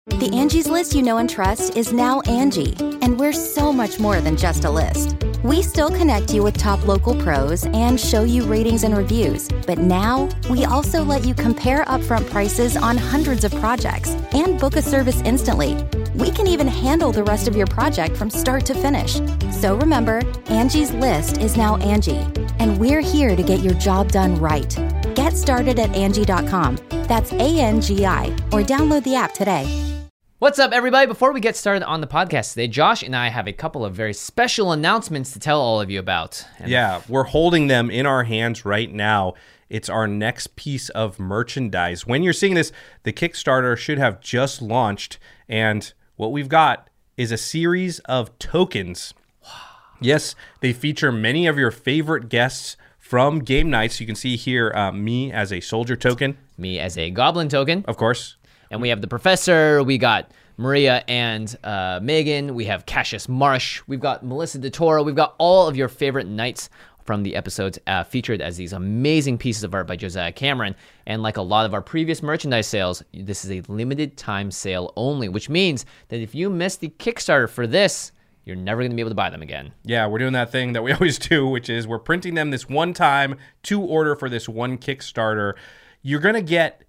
The Angie's List you know and trust is now Angie, and we're so much more than just a list. We still connect you with top local pros and show you ratings and reviews, but now we also let you compare upfront prices on hundreds of projects and book a service instantly. We can even handle the rest of your project from start to finish. So remember, Angie's List is now Angie, and we're here to get your job done right. Get started at Angie.com. That's ANGI, or download the app today. What's up, everybody? Before we get started on the podcast today, Josh and I have a couple of very special announcements to tell all of you about. Yeah, we're holding them in our hands right now. It's our next piece of merchandise. When you're seeing this, the Kickstarter should have just launched, and what we've got is a series of tokens. Wow. Yes, they feature many of your favorite guests from game nights. You can see here me as a soldier token. Me as a goblin token. Of course. And we have the professor, we got Maria and Megan, we have Cassius Marsh, we've got Melissa DeToro, we've got all of your favorite knights from the episodes featured as these amazing pieces of art by Josiah Cameron. And like a lot of our previous merchandise sales, this is a limited time sale only, which means that if you miss the Kickstarter for this, you're never going to be able to buy them again. Yeah, we're doing that thing that we always do, which is we're printing them this one time to order for this one Kickstarter. You're going to get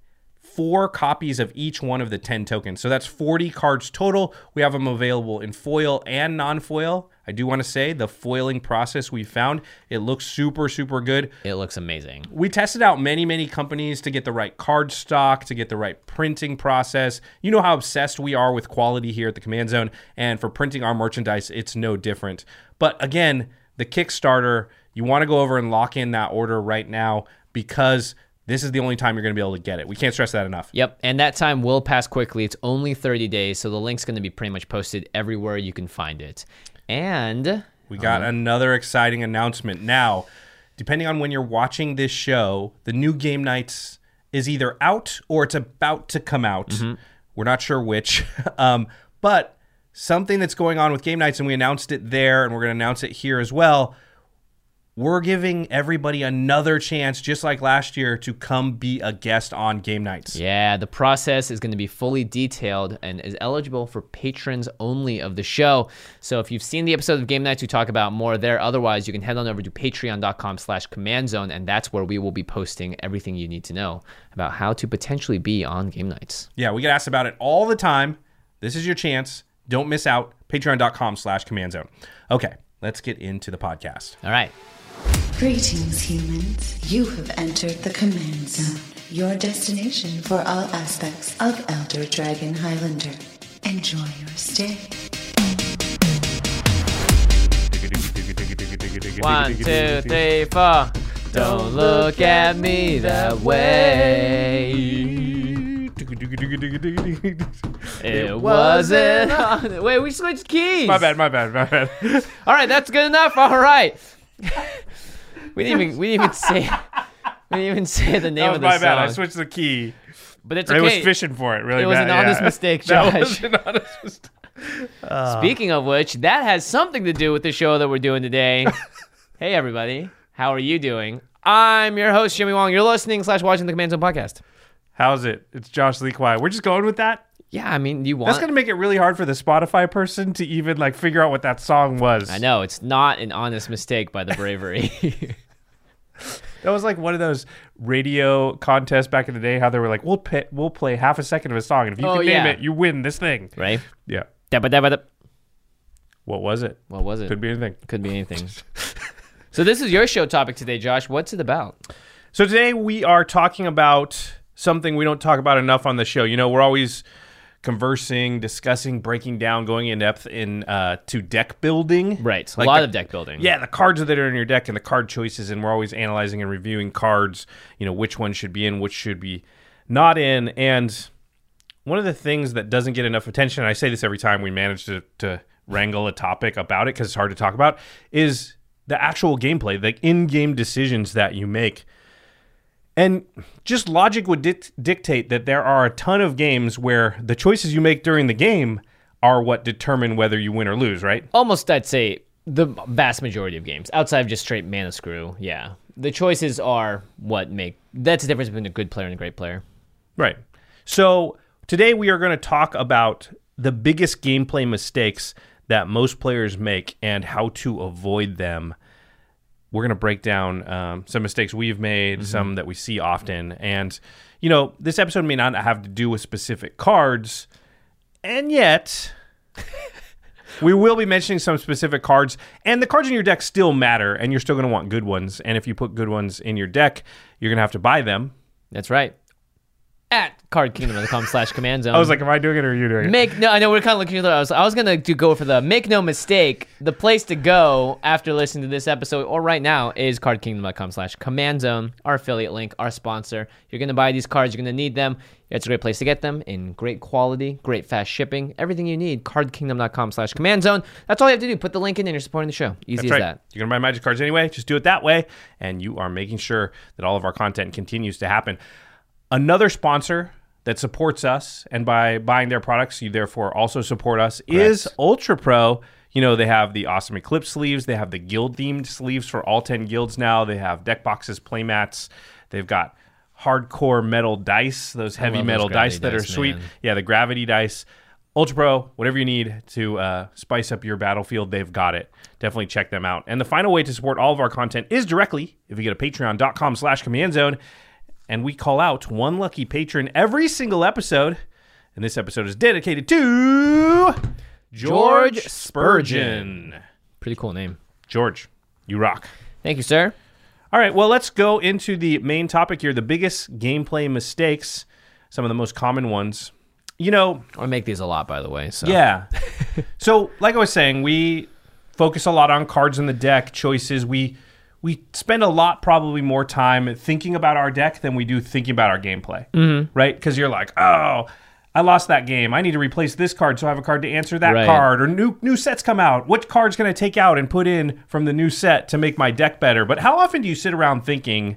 4 copies of each one of the 10 tokens. So that's 40 cards total. We have them available in foil and non-foil. I do want to say the foiling process we found, it looks super, super good. It looks amazing. We tested out many companies to get the right card stock, to get the right printing process. You know how obsessed we are with quality here at the Command Zone, and for printing our merchandise, it's no different. But again, the Kickstarter, you want to go over and lock in that order right now because this is the only time you're going to be able to get it. We can't stress that enough. Yep, and that time will pass quickly. It's only 30 days, so the link's going to be pretty much posted everywhere you can find it. And we got another exciting announcement. Now, depending on when you're watching this show, the new Game Nights is either out or it's about to come out. Mm-hmm. We're not sure which. But something that's going on with Game Nights, and we announced it there, and we're going to announce it here as well. We're giving everybody another chance, just like last year, to come be a guest on Game Nights. Yeah, the process is going to be fully detailed and is eligible for patrons only of the show. So if you've seen the episode of Game Nights, we talk about more there. Otherwise, you can head on over to patreon.com/commandzone, and that's where we will be posting everything you need to know about how to potentially be on Game Nights. Yeah, we get asked about it all the time. This is your chance. Don't miss out. Patreon.com/commandzone. Okay, let's get into the podcast. All right. Greetings, humans. You have entered the Command Zone, your destination for all aspects of Elder Dragon Highlander. Enjoy your stay. 1, 2, 3, 4. Don't look at me that way. It wasn't on... Wait, we switched keys. My bad. All right, that's good enough. All right. We didn't even say the name of the song. My bad. I switched the key. But it's okay. I was fishing for it really bad. It was an honest mistake, Josh. That was an honest mistake. Speaking of which, that has something to do with the show that we're doing today. Hey, everybody. How are you doing? I'm your host, Jimmy Wong. You're listening/watching the Command Zone podcast. How's it? It's Josh Lee Kwai. We're just going with that? Yeah, I mean, you want... That's going to make it really hard for the Spotify person to even figure out what that song was. I know. It's not an honest mistake by the Bravery. That was like one of those radio contests back in the day, how they were like, we'll play half a second of a song, and if you can name it, you win this thing. Right? Yeah. Dabba. What was it? Could be anything. So this is your show topic today, Josh. What's it about? So today we are talking about something we don't talk about enough on the show. You know, we're always conversing, discussing, breaking down, going in depth to deck building. Right, a lot of deck building. Yeah, the cards that are in your deck and the card choices, and we're always analyzing and reviewing cards, you know, which one should be in, which should be not in. And one of the things that doesn't get enough attention, and I say this every time we manage to wrangle a topic about it because it's hard to talk about, is the actual gameplay, the in-game decisions that you make. And just logic would dictate that there are a ton of games where the choices you make during the game are what determine whether you win or lose, right? Almost, I'd say, the vast majority of games, outside of just straight mana screw, yeah. The choices are what make... That's the difference between a good player and a great player. Right. So Today we are going to talk about the biggest gameplay mistakes that most players make and how to avoid them. We're going to break down some mistakes we've made, some that we see often. And, you know, this episode may not have to do with specific cards, and yet we will be mentioning some specific cards. And the cards in your deck still matter, and you're still going to want good ones. And if you put good ones in your deck, you're going to have to buy them. That's right. At cardkingdom.com/command zone. I was like, am I doing it or are you doing it? I know we're kind of looking at that. I was going to go for the make no mistake. The place to go after listening to this episode or right now is cardkingdom.com/command zone, our affiliate link, our sponsor. You're going to buy these cards. You're going to need them. It's a great place to get them in great quality, great fast shipping, everything you need. Cardkingdom.com/command zone. That's all you have to do. Put the link in and you're supporting the show. Easy That's as right. that. You're going to buy Magic cards anyway. Just do it that way, and you are making sure that all of our content continues to happen. Another sponsor that supports us, and by buying their products, you therefore also support us, is Ultra Pro. You know, they have the awesome Eclipse sleeves. They have the guild-themed sleeves for all 10 guilds now. They have deck boxes, playmats. They've got hardcore metal dice, those heavy metal dice that are sweet. Man. Yeah, the gravity dice. Ultra Pro, whatever you need to spice up your battlefield, they've got it. Definitely check them out. And the final way to support all of our content is directly if you go to patreon.com/command zone. And we call out one lucky patron every single episode. And this episode is dedicated to George Spurgeon. Pretty cool name. George, you rock. Thank you, sir. All right, well, let's go into the main topic here, the biggest gameplay mistakes, some of the most common ones. You know, I make these a lot, by the way. So. Yeah. So, like I was saying, we focus a lot on cards in the deck, choices. We spend a lot, probably more time thinking about our deck than we do thinking about our gameplay, right? Because you're like, oh, I lost that game. I need to replace this card so I have a card to answer that card. Or new sets come out. What card's going to take out and put in from the new set to make my deck better? But how often do you sit around thinking,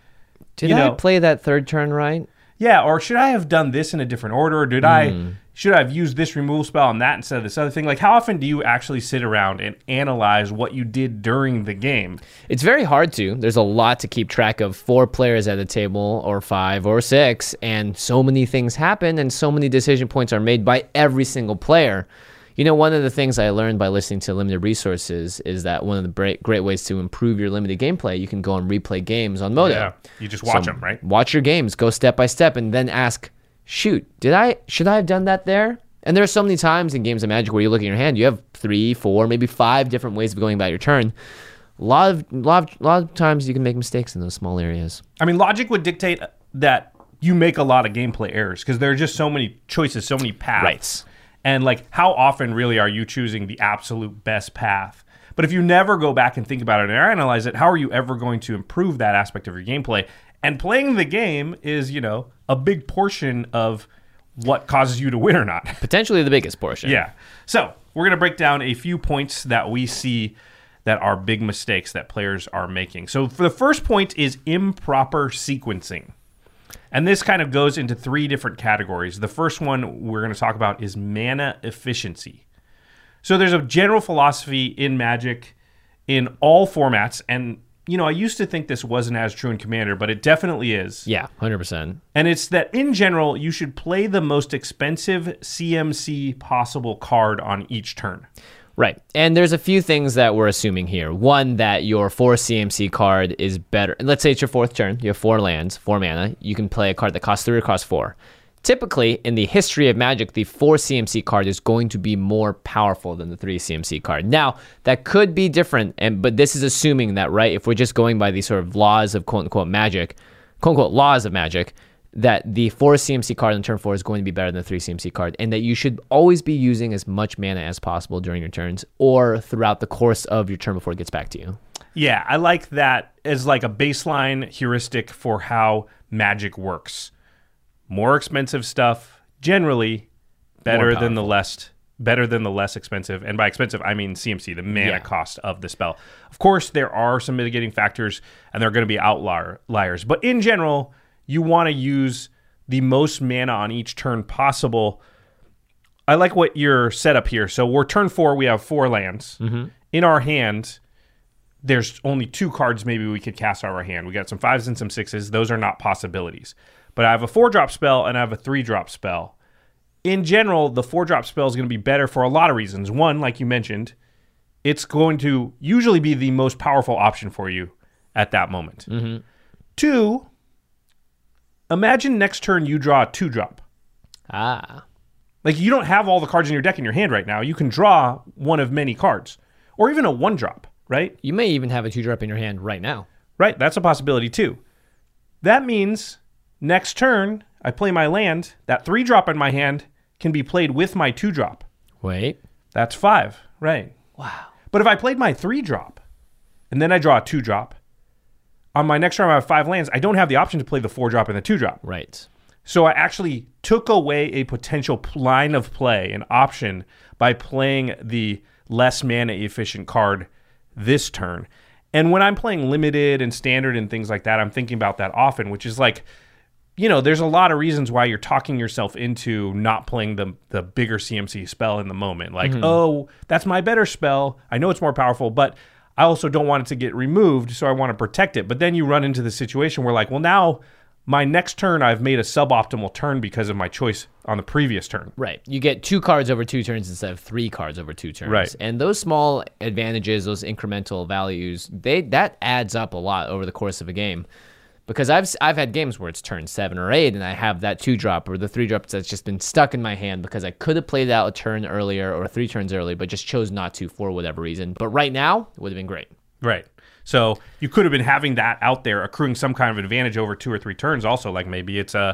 did I play that third turn right? Yeah, or should I have done this in a different order? Or should I have used this removal spell on that instead of this other thing? Like, how often do you actually sit around and analyze what you did during the game? It's very hard to. There's a lot to keep track of. 4 players at a table, or 5 or 6, and so many things happen, and so many decision points are made by every single player. You know, one of the things I learned by listening to Limited Resources is that one of the great ways to improve your limited gameplay, you can go and replay games on Modo. Yeah, you just watch them, right? Watch your games, go step by step, and then ask, shoot, should I have done that there? And there are so many times in games of Magic where you look at your hand, you have 3, 4, maybe 5 different ways of going about your turn. A lot of times you can make mistakes in those small areas. I mean, logic would dictate that you make a lot of gameplay errors because there are just so many choices, so many paths. Right. And like, how often really are you choosing the absolute best path? But if you never go back and think about it and analyze it, how are you ever going to improve that aspect of your gameplay? And playing the game is, you know, a big portion of what causes you to win or not. Potentially the biggest portion. Yeah. So we're going to break down a few points that we see that are big mistakes that players are making. So for the first point is improper sequencing. And this kind of goes into 3 different categories. The first one we're going to talk about is mana efficiency. So there's a general philosophy in Magic in all formats. And, you know, I used to think this wasn't as true in Commander, but it definitely is. Yeah, 100%. And it's that in general, you should play the most expensive CMC possible card on each turn. Right. And there's a few things that we're assuming here. One, that your 4 CMC card is better. And let's say it's your 4th turn. You have 4 lands, 4 mana. You can play a card that costs 3 or costs 4. Typically, in the history of Magic, the 4 CMC card is going to be more powerful than the 3 CMC card. Now, that could be different, but this is assuming that, right, if we're just going by these sort of laws of quote-unquote Magic, quote-unquote laws of Magic, that the 4 CMC card in turn 4 is going to be better than the 3 CMC card, and that you should always be using as much mana as possible during your turns or throughout the course of your turn before it gets back to you. Yeah, I like that as like a baseline heuristic for how Magic works. More expensive stuff, generally better than the less expensive. And by expensive, I mean CMC, the mana cost of the spell. Of course, there are some mitigating factors, and there are going to be outliers. But in general, you want to use the most mana on each turn possible. I like what your setup here. So we're turn 4, we have 4 lands. Mm-hmm. In our hand, there's only 2 cards maybe we could cast out of our hand. We got some 5s and some 6s. Those are not possibilities. But I have a 4-drop spell and I have a 3-drop spell. in general, the 4-drop spell is going to be better for a lot of reasons. One, like you mentioned, it's going to usually be the most powerful option for you at that moment. Mm-hmm. 2, imagine next turn you draw a 2-drop. Like, you don't have all the cards in your deck in your hand right now. You can draw one of many cards. Or even a 1-drop, right? You may even have a 2-drop in your hand right now. Right, that's a possibility too. That means next turn, I play my land. That 3-drop in my hand can be played with my 2-drop. Wait. That's 5, right. Wow. But if I played my 3-drop, and then I draw a 2-drop, on my next turn I have 5 lands, I don't have the option to play the 4-drop and the 2-drop. Right. So I actually took away a potential line of play, an option, by playing the less mana efficient card this turn. And when I'm playing limited and standard and things like that, I'm thinking about that often, which is like, there's a lot of reasons why you're talking yourself into not playing the bigger CMC spell in the moment. Like, oh, that's my better spell. I know it's more powerful, but I also don't want it to get removed, so I want to protect it. But then you run into the situation where, like, well, now my next turn, I've made a suboptimal turn because of my choice on the previous turn. Right. You get 2 cards over 2 turns instead of 3 cards over 2 turns. Right. And those small advantages, those incremental values, that adds up a lot over the course of a game. Because I've had games where it's turn 7 or 8, and I have that 2-drop or the 3-drop that's just been stuck in my hand because I could have played out a turn earlier or 3 turns early, but just chose not to for whatever reason. But right now, it would have been great. Right. So you could have been having that out there, accruing some kind of advantage over 2 or 3 turns. Also, like maybe it's a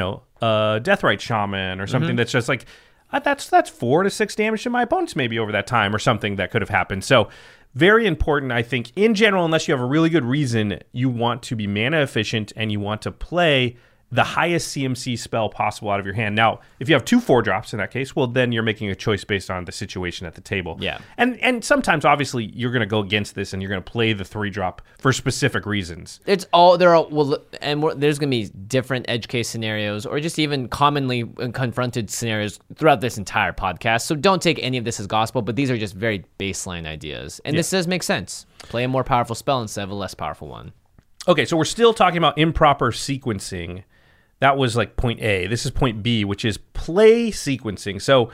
Deathrite Shaman or something that's just like that's 4 to 6 damage to my opponents maybe over that time or something that could have happened. So very important, I think, in general, unless you have a really good reason, you want to be mana efficient and you want to play the highest CMC spell possible out of your hand. Now, if you have 2 4-drops in that case, well, then you're making a choice based on the situation at the table. Yeah. And sometimes, obviously, you're going to go against this and you're going to play the 3-drop for specific reasons. There's going to be different edge case scenarios or just even commonly confronted scenarios throughout this entire podcast. So don't take any of this as gospel, but these are just very baseline ideas. And this does make sense. Play a more powerful spell instead of a less powerful one. Okay, so we're still talking about improper sequencing. That was like point A. This is point B, which is play sequencing. So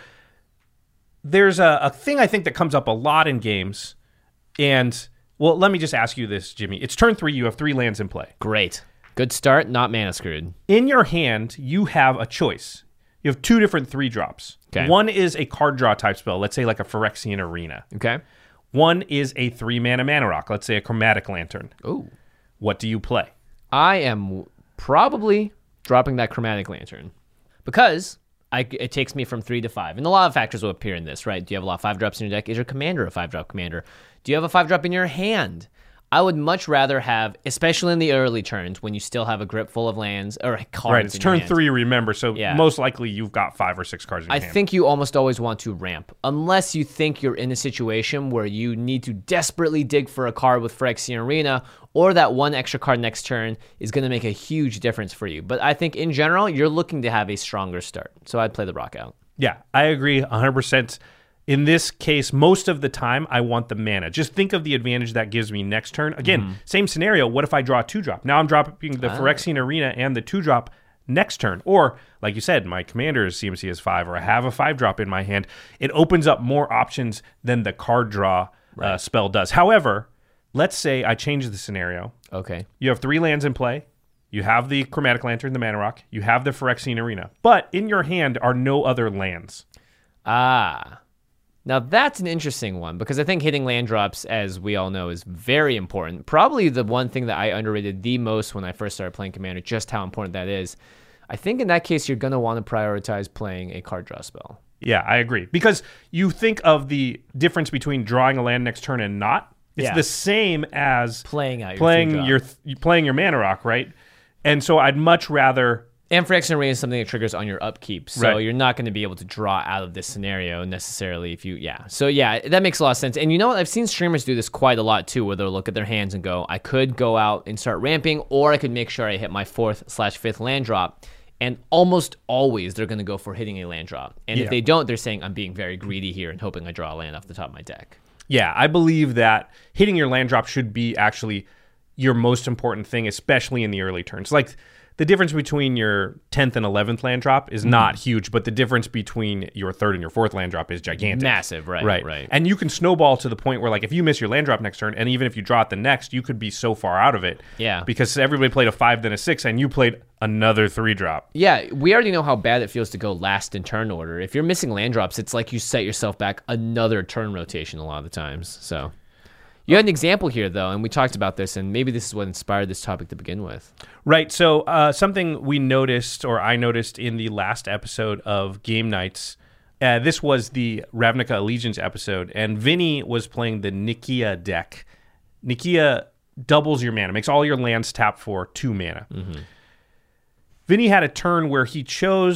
there's a thing I think that comes up a lot in games. And, well, let me just ask you this, Jimmy. It's turn 3. You have 3 lands in play. Great. Good start, not mana screwed. In your hand, you have a choice. You have 2 different 3-drops. Okay. One is a card draw type spell. Let's say like a Phyrexian Arena. Okay. One is a 3-mana mana rock. Let's say a Chromatic Lantern. Ooh. What do you play? I am probably dropping that Chromatic Lantern because it takes me from 3 to 5. And a lot of factors will appear in this, right? Do you have a lot of 5-drops in your deck? Is your commander a 5-drop commander? Do you have a 5-drop in your hand? I would much rather have, especially in the early turns when you still have a grip full of lands or cards. Right, it's in turn your hand. 3, remember, so most likely you've got 5 or 6 cards in your hand. I think you almost always want to ramp, unless you think you're in a situation where you need to desperately dig for a card with Phyrexian Arena, or that one extra card next turn is going to make a huge difference for you. But I think in general, you're looking to have a stronger start. So I'd play the rock out. Yeah, I agree 100%. In this case, most of the time, I want the mana. Just think of the advantage that gives me next turn. Again, same scenario. What if I draw a 2-drop? Now I'm dropping the Phyrexian Arena and the 2-drop next turn. Or, like you said, my commander's CMC is 5, or I have a 5-drop in my hand. It opens up more options than the card draw spell does. However, let's say I change the scenario. Okay. You have 3 lands in play. You have the Chromatic Lantern, the Mana Rock. You have the Phyrexian Arena. But in your hand are no other lands. Now, that's an interesting one because I think hitting land drops, as we all know, is very important. Probably the one thing that I underrated the most when I first started playing Commander, just how important that is. I think in that case, you're going to want to prioritize playing a card draw spell. Yeah, I agree. Because you think of the difference between drawing a land next turn and not. It's the same as playing your Mana Rock, right? And so I'd much rather... And Phyrexian Arena is something that triggers on your upkeep, so you're not going to be able to draw out of this scenario necessarily if you, So that makes a lot of sense. And you know what? I've seen streamers do this quite a lot too, where they'll look at their hands and go, I could go out and start ramping, or I could make sure I hit my 4th/5th land drop. And almost always they're going to go for hitting a land drop. And if they don't, they're saying, I'm being very greedy here and hoping I draw a land off the top of my deck. Yeah, I believe that hitting your land drop should be actually your most important thing, especially in the early turns. Like, the difference between your 10th and 11th land drop is not huge, but the difference between your 3rd and your 4th land drop is gigantic. Massive, right? Right. And you can snowball to the point where, like, if you miss your land drop next turn, and even if you draw it the next, you could be so far out of it. Yeah. Because everybody played a 5, then a 6, and you played another 3 drop. Yeah, we already know how bad it feels to go last in turn order. If you're missing land drops, it's like you set yourself back another turn rotation a lot of the times. So you had an example here, though, and we talked about this, and maybe this is what inspired this topic to begin with. Right. So something we noticed, or I noticed in the last episode of Game Nights, this was the Ravnica Allegiance episode, and Vinny was playing the Nikia deck. Nikia doubles your mana, makes all your lands tap for 2 mana. Mm-hmm. Vinny had a turn where he had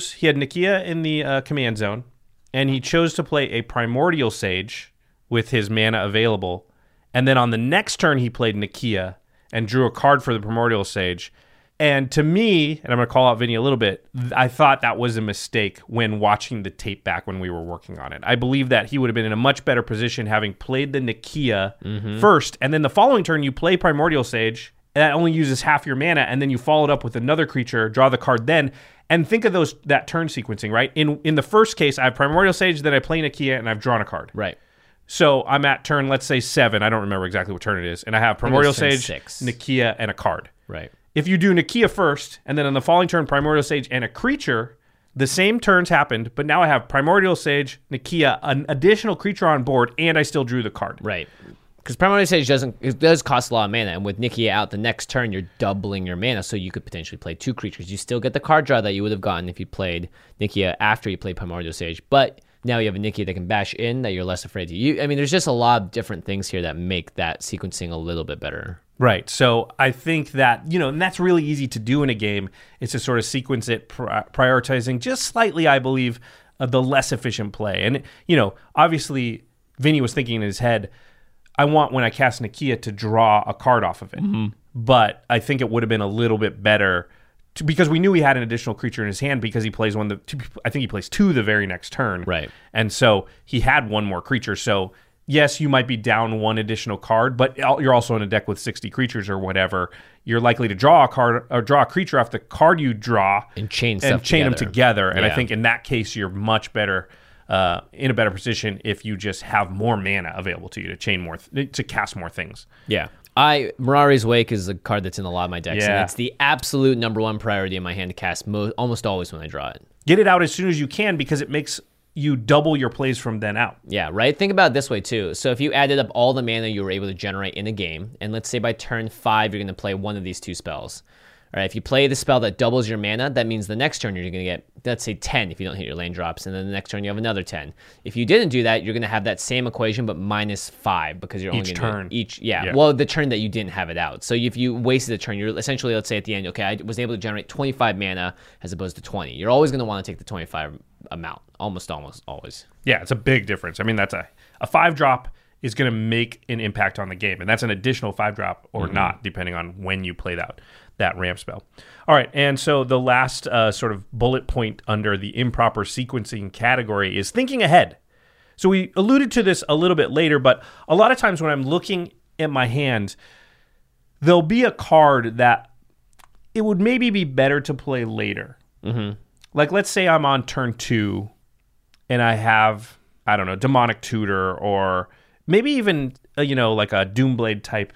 Nikia in the command zone, and he chose to play a Primordial Sage with his mana available. And then on the next turn, he played Nikia and drew a card for the Primordial Sage. And to me, and I'm going to call out Vinny a little bit, I thought that was a mistake when watching the tape back when we were working on it. I believe that he would have been in a much better position having played the Nikia first. And then the following turn, you play Primordial Sage, and that only uses half your mana. And then you follow it up with another creature, draw the card then. And think of that turn sequencing, right? In the first case, I have Primordial Sage, then I play Nikia, and I've drawn a card. Right. So I'm at turn, let's say 7. I don't remember exactly what turn it is. And I have Primordial Sage, 6. Nikia, and a card. Right. If you do Nikia first, and then on the following turn, Primordial Sage and a creature, the same turns happened, but now I have Primordial Sage, Nikia, an additional creature on board, and I still drew the card. Right. Because Primordial Sage does cost a lot of mana, and with Nikia out the next turn, you're doubling your mana, so you could potentially play 2 creatures. You still get the card draw that you would have gotten if you played Nikia after you played Primordial Sage, but now you have a Nikia that can bash in that you're less afraid to use. I mean, there's just a lot of different things here that make that sequencing a little bit better. Right. So I think that, and that's really easy to do in a game, is to sort of sequence it, prioritizing just slightly, I believe, the less efficient play. And, obviously, Vinny was thinking in his head, I want when I cast Nikia to draw a card off of it. Mm-hmm. But I think it would have been a little bit better because we knew he had an additional creature in his hand because he plays I think he plays 2 the very next turn. Right. And so he had 1 more creature. So yes, you might be down 1 additional card, but you're also in a deck with 60 creatures or whatever. You're likely to draw a card or draw a creature off the card you draw and chain them together. And yeah. I think in that case, you're much better in a better position if you just have more mana available to you to cast more things. Yeah. Mirari's Wake is a card that's in a lot of my decks, and it's the absolute number 1 priority in my hand to cast almost always when I draw it. Get it out as soon as you can because it makes you double your plays from then out. Yeah, right? Think about it this way, too. So if you added up all the mana you were able to generate in a game, and let's say by turn 5, you're going to play one of these 2 spells. All right, if you play the spell that doubles your mana, that means the next turn you're going to get, let's say, 10 if you don't hit your land drops, and then the next turn you have another 10. If you didn't do that, you're going to have that same equation, but minus 5 because you're only each going to turn. Yeah, well, the turn that you didn't have it out. So if you wasted a turn, you're essentially, let's say at the end, okay, I was able to generate 25 mana as opposed to 20. You're always going to want to take the 25 amount, almost always. Yeah, it's a big difference. I mean, that's a 5-drop is going to make an impact on the game, and that's an additional 5-drop or not, depending on when you play that ramp spell. All right, and so the last sort of bullet point under the improper sequencing category is thinking ahead. So we alluded to this a little bit later, but a lot of times when I'm looking at my hand, there'll be a card that it would maybe be better to play later. Mm-hmm. Like, let's say I'm on turn 2, and I have, I don't know, Demonic Tutor, or maybe even, like a Doomblade type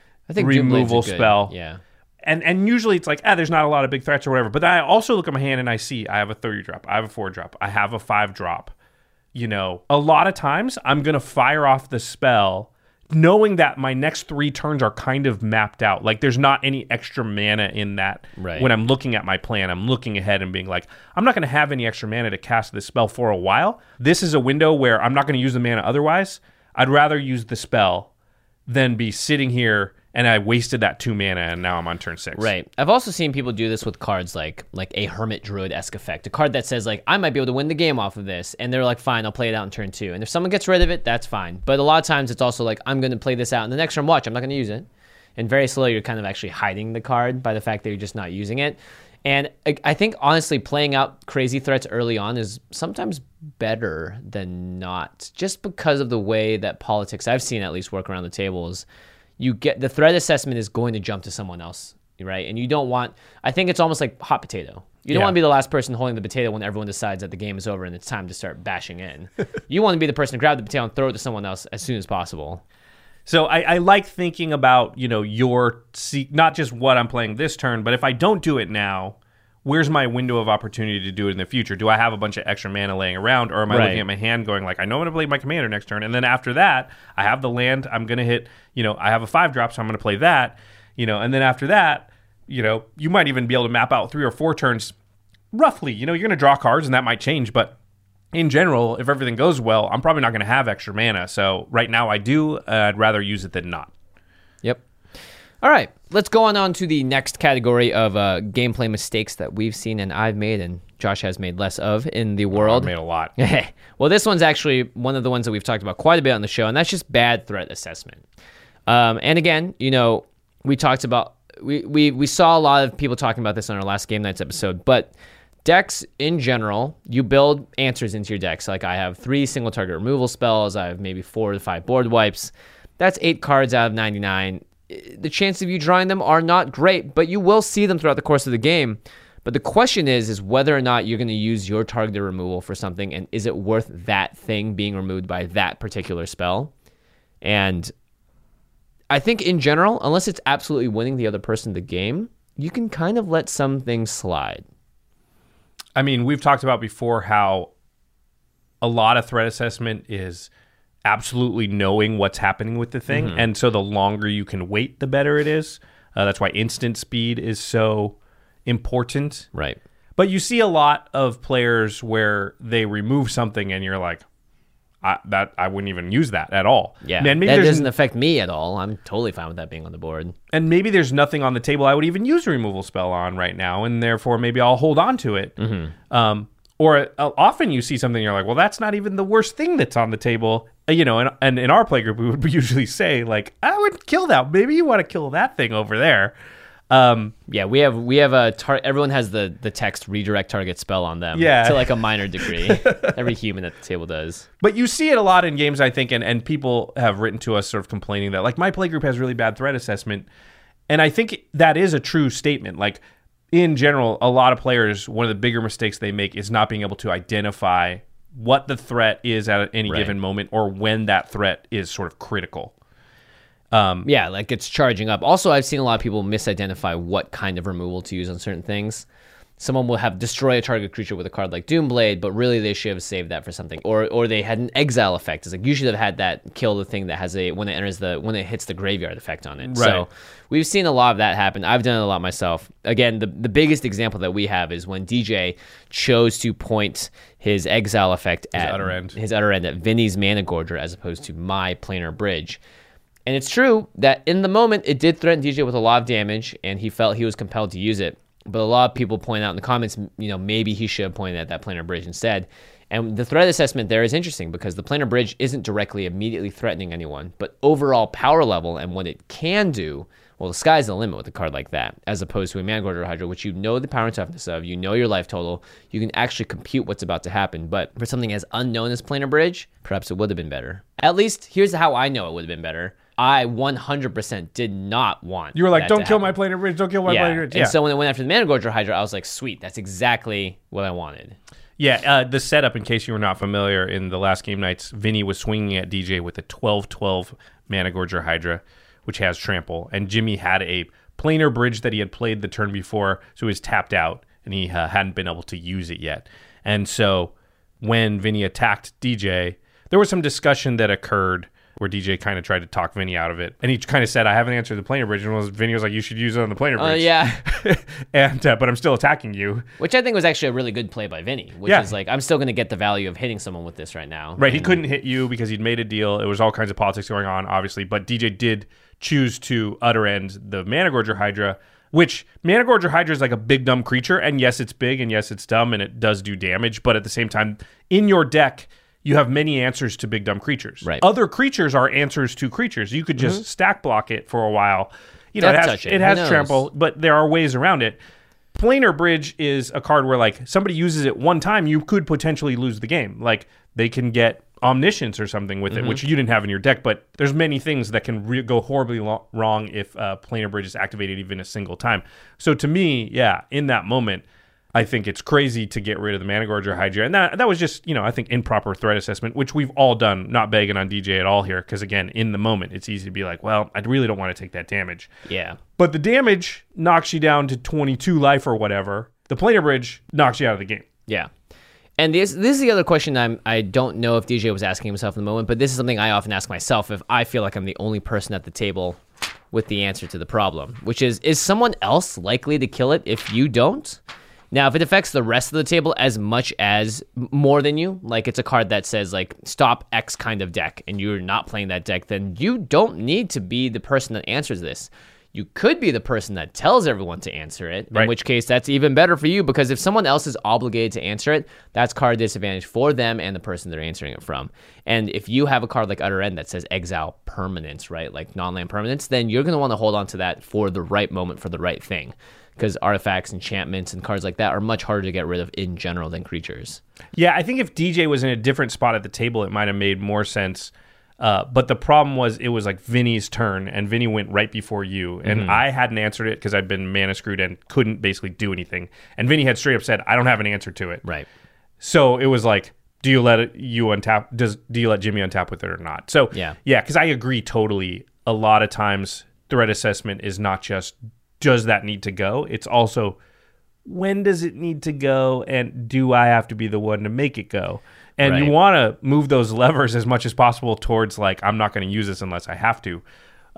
removal spell. Yeah. And usually it's like, there's not a lot of big threats or whatever. But then I also look at my hand and I see I have a 3-drop, I have a 4-drop, I have a 5-drop. A lot of times I'm going to fire off the spell knowing that my next 3 turns are kind of mapped out. Like there's not any extra mana in that. Right. When I'm looking at my plan, I'm looking ahead and being like, I'm not going to have any extra mana to cast this spell for a while. This is a window where I'm not going to use the mana otherwise. I'd rather use the spell than be sitting here and I wasted that 2 mana, and now I'm on turn 6. Right. I've also seen people do this with cards like a Hermit Druid-esque effect, a card that says, like, I might be able to win the game off of this, and they're like, fine, I'll play it out in turn 2. And if someone gets rid of it, that's fine. But a lot of times it's also like, I'm going to play this out in the next turn, watch, I'm not going to use it. And very slowly you're kind of actually hiding the card by the fact that you're just not using it. And I think, honestly, playing out crazy threats early on is sometimes better than not, just because of the way that politics, I've seen at least, work around the tables. You get the threat assessment is going to jump to someone else right? And you don't want, I think it's almost like hot potato. You don't Yeah. want to be the last person holding the potato when everyone decides that the game is over and it's time to start bashing in. You want to be the person to grab the potato and throw it to someone else as soon as possible. So I like thinking about, not just what I'm playing this turn, but if I don't do it now, where's my window of opportunity to do it in the future? Do I have a bunch of extra mana laying around, or am I looking at my hand going like, I know I'm going to play my commander next turn, and then after that, I have the land, I'm going to hit, I have a 5-drop, so I'm going to play that, and then after that, you might even be able to map out 3 or 4 turns roughly. You're going to draw cards, and that might change, but in general, if everything goes well, I'm probably not going to have extra mana. So right now I do. I'd rather use it than not. Yep. All right. Let's go on to the next category of gameplay mistakes that we've seen and I've made and Josh has made less of in the world. I've made a lot. Well, this one's actually one of the ones that we've talked about quite a bit on the show, and that's just bad threat assessment. And again, we talked about, we saw a lot of people talking about this on our last Game Nights episode, but decks in general, you build answers into your decks. Like I have 3 single target removal spells. I have maybe 4 to 5 board wipes. That's 8 cards out of 99. The chances of you drawing them are not great, but you will see them throughout the course of the game. But the question is whether or not you're going to use your targeted removal for something, and is it worth that thing being removed by that particular spell? And I think in general, unless it's absolutely winning the other person the game, you can kind of let some things slide. I mean, we've talked about before how a lot of threat assessment is absolutely knowing what's happening with the thing. Mm-hmm. And so the longer you can wait, the better it is. That's why instant speed is so important. Right. But you see a lot of players where they remove something and you're like, I wouldn't even use that at all. Yeah, Man, maybe that doesn't affect me at all. I'm totally fine with that being on the board. And maybe there's nothing on the table I would even use a removal spell on right now, and therefore maybe I'll hold on to it. Mm-hmm. Or often you see something, you're like, well, that's not even the worst thing that's on the table. And in our playgroup, we would usually say, like, I would kill that. Maybe you want to kill that thing over there. Yeah, we have everyone has the text redirect target spell on them. Yeah. To like a minor degree. Every human at the table does. But you see it a lot in games, I think, and people have written to us sort of complaining that, like, my playgroup has really bad threat assessment. And I think that is a true statement. Like, in general, a lot of players, one of the bigger mistakes they make is not being able to identify what the threat is at any given moment or when that threat is sort of critical. Yeah, like it's charging up. Also, I've seen a lot of people misidentify what kind of removal to use on certain things. Someone will have destroy a target creature with a card like Doomblade, but really they should have saved that for something. Or they had an exile effect. It's like you should have had that kill the thing that has a when it hits the graveyard effect on it. Right. So we've seen a lot of that happen. I've done it a lot myself. Again, the biggest example that we have is when DJ chose to point his exile effect at his utter end at Vinny's Mana Gorger as opposed to my Planar Bridge. And it's true that in the moment, it did threaten DJ with a lot of damage, and he felt he was compelled to use it. But a lot of people point out in the comments, maybe he should have pointed at that Planar Bridge instead. And the threat assessment there is interesting because the Planar Bridge isn't directly immediately threatening anyone, but overall power level and what it can do, well, the sky's the limit with a card like that, as opposed to a Mana Gorger Hydra, which you know the power and toughness of, you know your life total, you can actually compute what's about to happen. But for something as unknown as Planar Bridge, perhaps it would have been better. At least, here's how I know it would have been better. I 100% did not want. You were like, don't kill my Planar Bridge, don't kill my Planar Bridge. Yeah. And so when I went after the Mana Gorger Hydra, I was like, sweet, that's exactly what I wanted. Yeah, the setup, in case you were not familiar, in the last Game Nights, Vinny was swinging at DJ with a 12/12 Mana Gorger Hydra, which has trample, and Jimmy had a Planar Bridge that he had played the turn before, so he was tapped out, and he hadn't been able to use it yet. And so when Vinny attacked DJ, there was some discussion that occurred where DJ kind of tried to talk Vinny out of it. And he kind of said, I haven't answered the Planar Bridge. And Vinny was like, you should use it on the Planar Bridge. Yeah. And but I'm still attacking you. Which I think was actually a really good play by Vinny, which is like, I'm still going to get the value of hitting someone with this right now. Right. He couldn't hit you because he'd made a deal. It was all kinds of politics going on, obviously. But DJ did choose to utter end the Mana Gorger Hydra, which Mana Gorger Hydra is like a big, dumb creature. And yes, it's big. And yes, it's dumb. And it does do damage. But at the same time, in your deck, you have many answers to big dumb creatures. Right. Other creatures are answers to creatures. You could just stack block it for a while. It has trample, but there are ways around it. Planar Bridge is a card where, like, somebody uses it one time, you could potentially lose the game. Like, they can get Omniscience or something with it, which you didn't have in your deck, but there's many things that can go horribly wrong if Planar Bridge is activated even a single time. So to me, yeah, in that moment, I think it's crazy to get rid of the Mana Gorge or Hydra. And that was just, I think improper threat assessment, which we've all done, not begging on DJ at all here, because again, in the moment, it's easy to be like, well, I really don't want to take that damage. Yeah. But the damage knocks you down to 22 life or whatever. The Planar Bridge knocks you out of the game. Yeah. And this is the other question I don't know if DJ was asking himself in the moment, but this is something I often ask myself if I feel like I'm the only person at the table with the answer to the problem, which is someone else likely to kill it if you don't? Now, if it affects the rest of the table as much as more than you, like it's a card that says like stop X kind of deck and you're not playing that deck, then you don't need to be the person that answers this. You could be the person that tells everyone to answer it, in which case that's even better for you because if someone else is obligated to answer it, that's card disadvantage for them and the person they're answering it from. And if you have a card like Utter End that says exile permanence, right, like non-land permanence, then you're going to want to hold on to that for the right moment for the right thing because artifacts, enchantments, and cards like that are much harder to get rid of in general than creatures. Yeah, I think if DJ was in a different spot at the table, it might have made more sense. But the problem was it was like Vinny's turn, and Vinny went right before you, and I hadn't answered it because I'd been mana screwed and couldn't basically do anything. And Vinny had straight up said, "I don't have an answer to it." Right. So it was like, do you let you untap? Do you let Jimmy untap with it or not? So yeah, because I agree totally. A lot of times, threat assessment is not just does that need to go. It's also when does it need to go, and do I have to be the one to make it go? And you want to move those levers as much as possible towards like, I'm not going to use this unless I have to.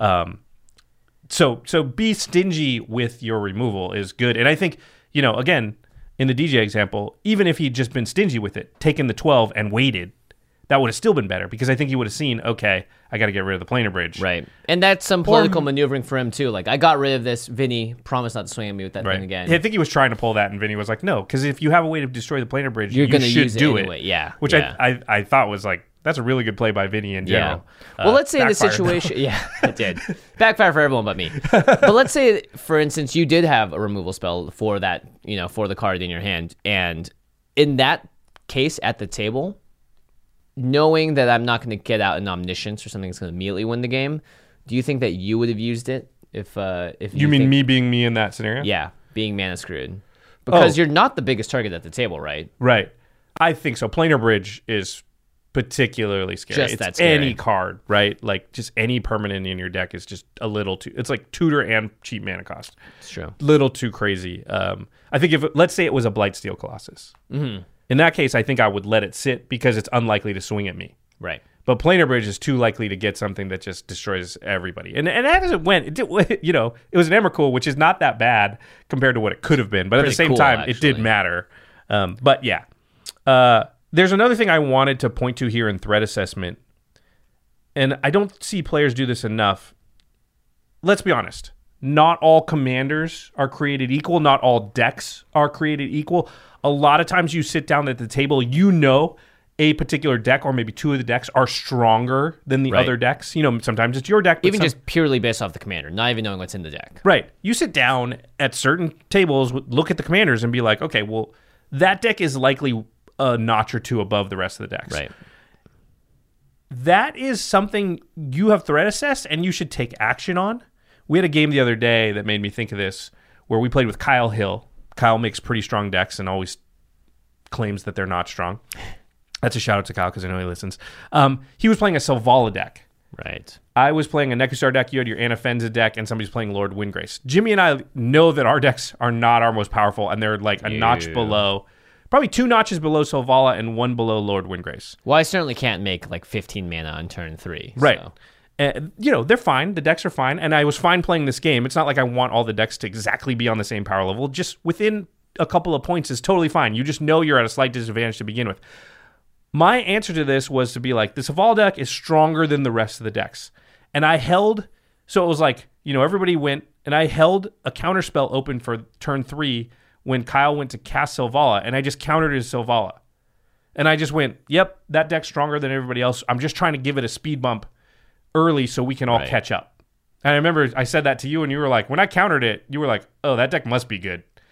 So be stingy with your removal is good. And I think, again, in the DJ example, even if he'd just been stingy with it, taken the 12 and waited, that would have still been better because I think he would have seen, okay, I got to get rid of the Planar Bridge. Right. And that's some political maneuvering for him too. Like, I got rid of this. Vinny promised not to swing at me with that thing again. I think he was trying to pull that, and Vinny was like, no, because if you have a way to destroy the Planar Bridge, you're going to should use do it anyway. Yeah. Which I thought was like, that's a really good play by Vinny in general. Yeah. Well, let's say in this situation, it did. Backfire for everyone but me. But let's say, for instance, you did have a removal spell for that, for the card in your hand. And in that case at the table, knowing that I'm not going to get out an Omniscience or something that's going to immediately win the game, do you think that you would have used it if you mean me being me in that scenario? Yeah, being mana screwed. Because you're not the biggest target at the table, right? Right. I think so. Planar Bridge is particularly scary. Just that scary. Any card, right? Like just any permanent in your deck is just a little too. It's like tutor and cheap mana cost. It's true. Little too crazy. I think let's say it was a Blightsteel Colossus. Mm-hmm. In that case, I think I would let it sit because it's unlikely to swing at me. Right. But Planar Bridge is too likely to get something that just destroys everybody. And as it went, it was an Emrakul, which is not that bad compared to what it could have been. But at the same time, actually, it did matter. But yeah. There's another thing I wanted to point to here in threat assessment. And I don't see players do this enough. Let's be honest. Not all commanders are created equal. Not all decks are created equal. A lot of times you sit down at the table, a particular deck or maybe two of the decks are stronger than the other decks. Sometimes it's your deck. Even just purely based off the commander, not even knowing what's in the deck. Right. You sit down at certain tables, look at the commanders and be like, okay, well, that deck is likely a notch or two above the rest of the decks. Right. That is something you have threat assessed and you should take action on. We had a game the other day that made me think of this where we played with Kyle Hill. Kyle makes pretty strong decks and always claims that they're not strong. That's a shout out to Kyle because I know he listens. He was playing a Selvala deck. Right. I was playing a Nekusar deck. You had your Anafenza deck, and somebody's playing Lord Windgrace. Jimmy and I know that our decks are not our most powerful, and they're like a notch below, probably 2 notches below Selvala and 1 below Lord Windgrace. Well, I certainly can't make like 15 mana on turn 3. Right. So. They're fine. The decks are fine, and I was fine playing this game. It's not like I want all the decks to exactly be on the same power level. Just within a couple of points is totally fine. You just know you're at a slight disadvantage to begin with. My answer to this was to be like, the Selvala deck is stronger than the rest of the decks. And I held, so it was like, everybody went, and I held a counterspell open for turn 3 when Kyle went to cast Selvala, and I just countered his Selvala. And I just went, yep, that deck's stronger than everybody else. I'm just trying to give it a speed bump early so we can all catch up. And I remember I said that to you, and you were like, when I countered it, you were like, oh, that deck must be good.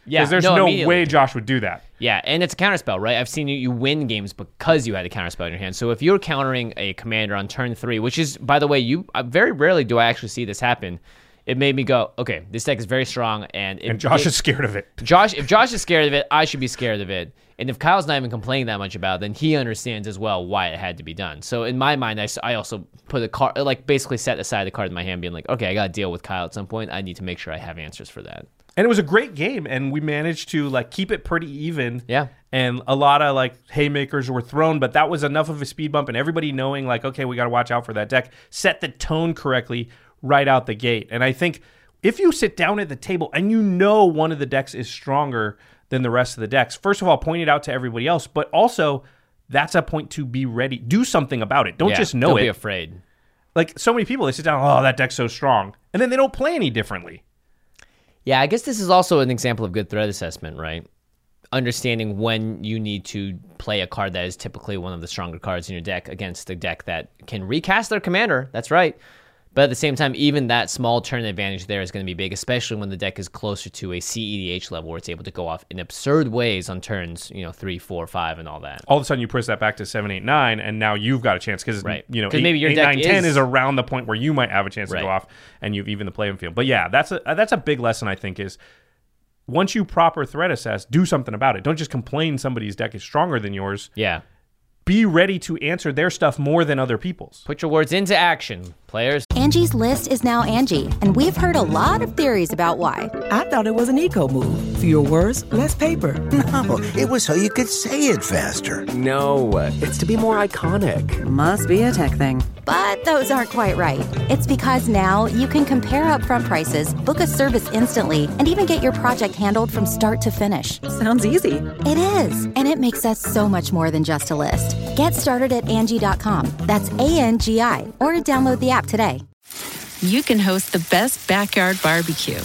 Yeah, Because there's no, no immediately. way Josh would do that. Yeah, and it's a counterspell, right? I've seen you win games because you had a counterspell in your hand. So if you're countering a commander on turn 3, which is, by the way, very rarely do I actually see this happen. It made me go, okay, this deck is very strong, and Josh is scared of it. If Josh is scared of it, I should be scared of it. And if Kyle's not even complaining that much about it, then he understands as well why it had to be done. So in my mind, I also put a card, like basically set aside the card in my hand, being like, okay, I got to deal with Kyle at some point. I need to make sure I have answers for that. And it was a great game, and we managed to like keep it pretty even. Yeah. And a lot of like haymakers were thrown, but that was enough of a speed bump, and everybody knowing like, okay, we got to watch out for that deck, set the tone correctly right out the gate. And I think if you sit down at the table and you know one of the decks is stronger than the rest of the decks, first of all, point it out to everybody else, but also that's a point to be ready. Do something about it. Don't just know don't it. be afraid. Like so many people, they sit down, oh, that deck's so strong, and then they don't play any differently. Yeah, I guess this is also an example of good threat assessment, right? Understanding when you need to play a card that is typically one of the stronger cards in your deck against a deck that can recast their commander. That's right. But at the same time, even that small turn advantage there is going to be big, especially when the deck is closer to a CEDH level where it's able to go off in absurd ways on turns, 3, 4, 5, and all that. All of a sudden, you push that back to 7, 8, 9, and now you've got a chance because Right. maybe your 8, deck 9, 10 is is around the point where you might have a chance to Right. go off, and you've even the playing field. But yeah, that's a big lesson, I think, is once you proper threat assess, do something about it. Don't just complain somebody's deck is stronger than yours. Yeah. Be ready to answer their stuff more than other people's. Put your words into action, players. Angie's List is now Angie, and we've heard a lot of theories about why. I thought it was an eco move. Fewer words, less paper. No, it was so you could say it faster. No, it's to be more iconic. Must be a tech thing. But those aren't quite right. It's because now you can compare upfront prices, book a service instantly, and even get your project handled from start to finish. Sounds easy. It is, and it makes us so much more than just a list. Get started at Angie.com. That's ANGI, or download the app today. You can host the best backyard barbecue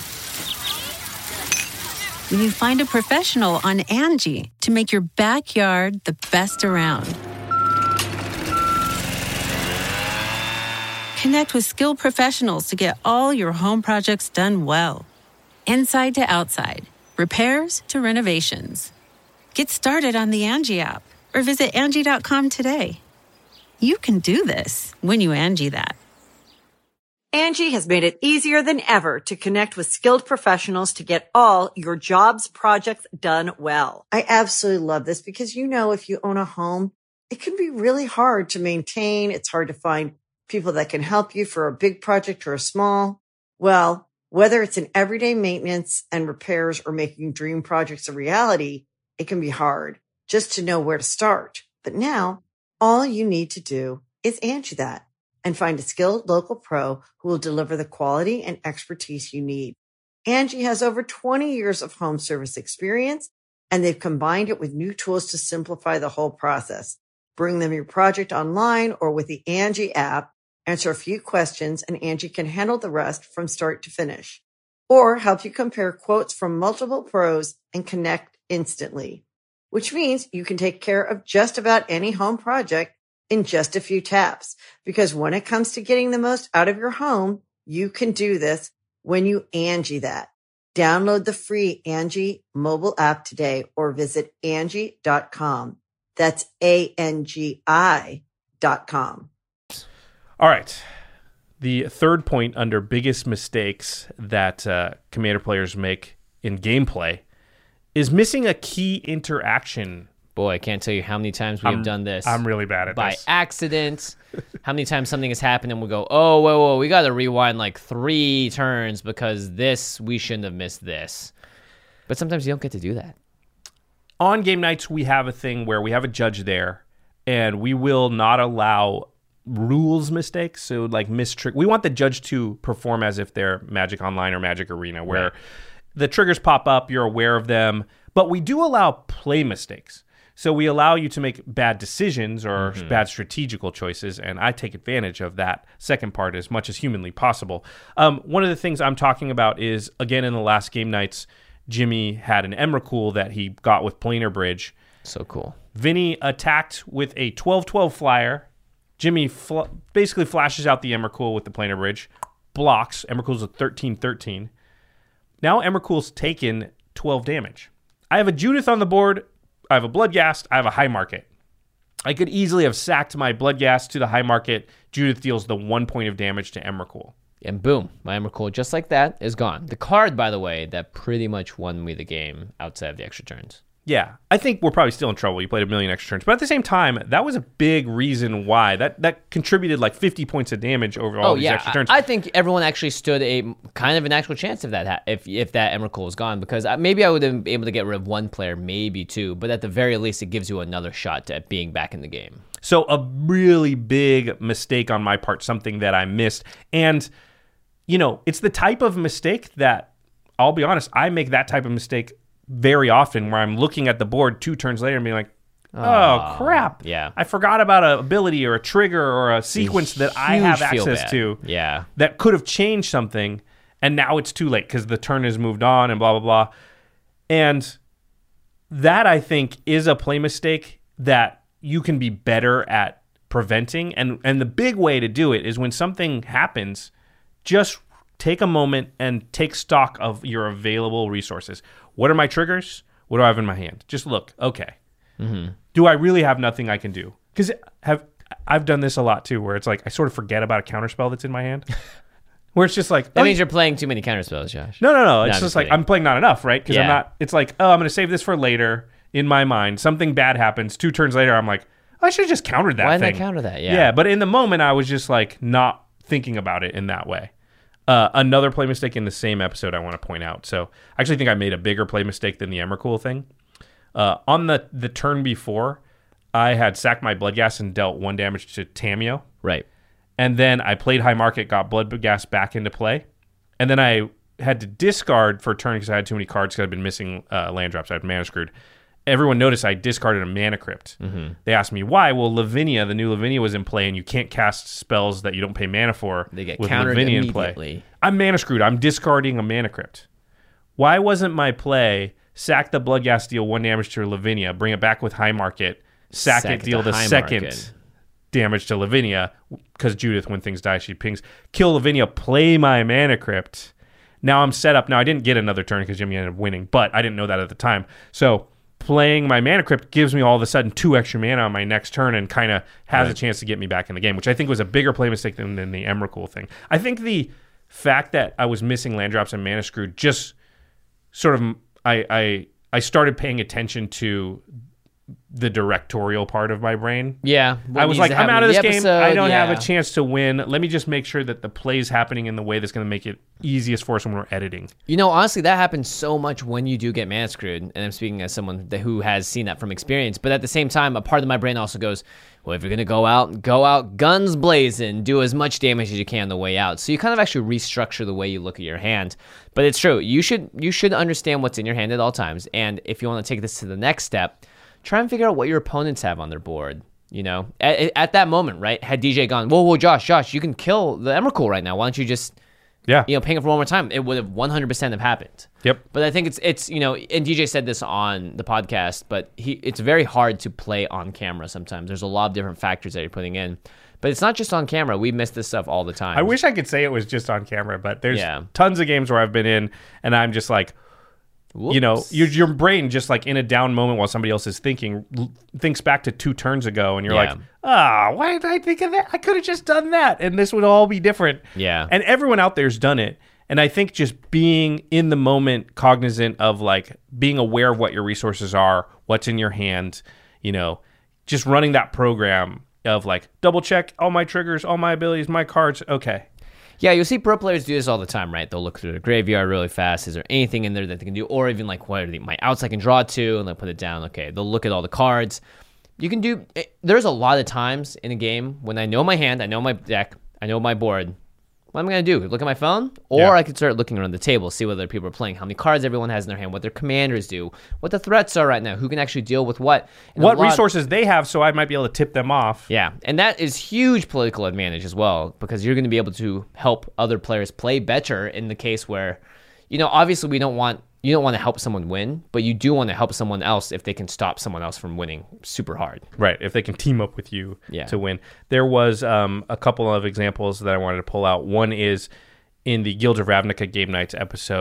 when you find a professional on Angie to make your backyard the best around. Connect with skilled professionals to get all your home projects done well. Inside to outside, repairs to renovations. Get started on the Angie app or visit Angie.com today. You can do this when you Angie that. Angie has made it easier than ever to connect with skilled professionals to get all your jobs projects done well. I absolutely love this because, if you own a home, it can be really hard to maintain. It's hard to find people that can help you for a big project or a small. Well, whether it's in everyday maintenance and repairs or making dream projects a reality, it can be hard just to know where to start. But now all you need to do is Angie that and find a skilled local pro who will deliver the quality and expertise you need. Angie has over 20 years of home service experience, and they've combined it with new tools to simplify the whole process. Bring them your project online or with the Angie app, answer a few questions, and Angie can handle the rest from start to finish. Or help you compare quotes from multiple pros and connect instantly, which means you can take care of just about any home project in just a few taps. Because when it comes to getting the most out of your home, you can do this when you Angie that. Download the free Angie mobile app today or visit Angie.com. That's ANGI.com. All right. The third point under biggest mistakes that Commander players make in gameplay is missing a key interaction. Boy, I can't tell you how many times we have done this. I'm really bad at by this. accident. How many times something has happened and we go, oh, whoa, we got to rewind like 3 turns because we shouldn't have missed this. But sometimes you don't get to do that. On game nights, we have a thing where we have a judge there, and we will not allow rules mistakes. So like we want the judge to perform as if they're Magic Online or Magic Arena, where the triggers pop up, you're aware of them, but we do allow play mistakes. So we allow you to make bad decisions or bad strategical choices, and I take advantage of that second part as much as humanly possible. One of the things I'm talking about is, again, in the last game nights, Jimmy had an Emrakul that he got with Planar Bridge. So cool. Vinny attacked with a 12-12 flyer. Jimmy basically flashes out the Emrakul with the Planar Bridge, blocks. Emrakul's a 13-13. Now Emrakul's taken 12 damage. I have a Judith on the board. I have a Bloodghast. I have a High Market. I could easily have sacked my Bloodghast to the High Market. Judith deals the 1 point of damage to Emrakul. And boom, my Emrakul, just like that, is gone. The card, by the way, that pretty much won me the game outside of the extra turns. Yeah, I think we're probably still in trouble. You played a million extra turns. But at the same time, that was a big reason why. That contributed like 50 points of damage over all these extra turns. I think everyone actually stood a kind of an actual chance of that if that Emrakul was gone, because maybe I would have been able to get rid of one player, maybe two, but at the very least, it gives you another shot at being back in the game. So a really big mistake on my part, something that I missed. And, it's the type of mistake that, I'll be honest, I make that type of mistake very often where I'm looking at the board 2 turns later and being like, oh, crap. Yeah. I forgot about an ability or a trigger or a sequence that I have access to that could have changed something, and now it's too late because the turn has moved on and blah, blah, blah. And that, I think, is a play mistake that you can be better at preventing. And the big way to do it is when something happens, just take a moment and take stock of your available resources. What are my triggers? What do I have in my hand? Just look. Okay. Mm-hmm. Do I really have nothing I can do? Because I've done this a lot too, where it's like I sort of forget about a counterspell that's in my hand. Where it's just like... That means you're playing too many counterspells, Josh. No. It's just like I'm playing not enough, right? Because I'm not... It's like, I'm going to save this for later in my mind. Something bad happens. 2 turns later, I'm like, I should have just countered that thing. Why didn't I counter that? Yeah. Yeah, but in the moment, I was just like not thinking about it in that way. Another play mistake in the same episode I want to point out. So I actually think I made a bigger play mistake than the Emrakul thing. On the turn before, I had sacked my Bloodghast and dealt 1 damage to Tamiyo. Right. And then I played High Market, got Bloodghast back into play. And then I had to discard for a turn because I had too many cards because I'd been missing land drops. I had mana screwed. Everyone noticed I discarded a Mana Crypt. Mm-hmm. They asked me why. Well, Lavinia, the new Lavinia was in play, and you can't cast spells that you don't pay mana for. They get with countered Lavinia immediately. In play. I'm mana screwed. I'm discarding a Mana Crypt. Why wasn't my play sack the Bloodghast, deal 1 damage to Lavinia, bring it back with High Market, sack it, deal the second damage to Lavinia, because Judith, when things die, she pings, kill Lavinia, play my Mana Crypt. Now I'm set up. Now I didn't get another turn because Jimmy ended up winning, but I didn't know that at the time. So playing my Mana Crypt gives me all of a sudden 2 extra mana on my next turn and kind of has a chance to get me back in the game, which I think was a bigger play mistake than the Emrakul thing. I think the fact that I was missing land drops and mana screwed just sort of I started paying attention to the directorial part of my brain. Yeah. I was like, I'm out of this game. I don't have a chance to win. Let me just make sure that the play's happening in the way that's going to make it easiest for us when we're editing. Honestly, that happens so much when you do get mana screwed. And I'm speaking as someone who has seen that from experience. But at the same time, a part of my brain also goes, well, if you're going to go out guns blazing, do as much damage as you can on the way out. So you kind of actually restructure the way you look at your hand. But it's true. You should understand what's in your hand at all times. And if you want to take this to the next step, try and figure out what your opponents have on their board. At that moment, right? Had DJ gone, whoa, Josh, you can kill the Emrakul right now. Why don't you just, ping it for one more time? It would have 100% have happened. Yep. But I think it's and DJ said this on the podcast, but it's very hard to play on camera sometimes. There's a lot of different factors that you're putting in. But it's not just on camera. We miss this stuff all the time. I wish I could say it was just on camera, but there's tons of games where I've been in and I'm just like, whoops. Your brain just like in a down moment while somebody else is thinks back to 2 turns ago, and you're like, why did I think of that? I could have just done that, and this would all be different. Yeah. And everyone out there's done it. And I think just being in the moment, cognizant of like being aware of what your resources are, what's in your hand, just running that program of like double check all my triggers, all my abilities, my cards. Okay. Yeah, you'll see pro players do this all the time, right? They'll look through the graveyard really fast. Is there anything in there that they can do? Or even like, what are my outs I can draw to? And they'll put it down. Okay, they'll look at all the cards. You can do... There's a lot of times in a game when I know my hand, I know my deck, I know my board. What am I going to do? Look at my phone? Or I could start looking around the table, see what other people are playing, how many cards everyone has in their hand, what their commanders do, what the threats are right now, who can actually deal with what. And what resources they have, so I might be able to tip them off. Yeah, and that is huge political advantage as well, because you're going to be able to help other players play better in the case where, obviously you don't want to help someone win, but you do want to help someone else if they can stop someone else from winning super hard. Right, if they can team up with you to win. There was a couple of examples that I wanted to pull out. One is in the Guild of Ravnica Game Nights episode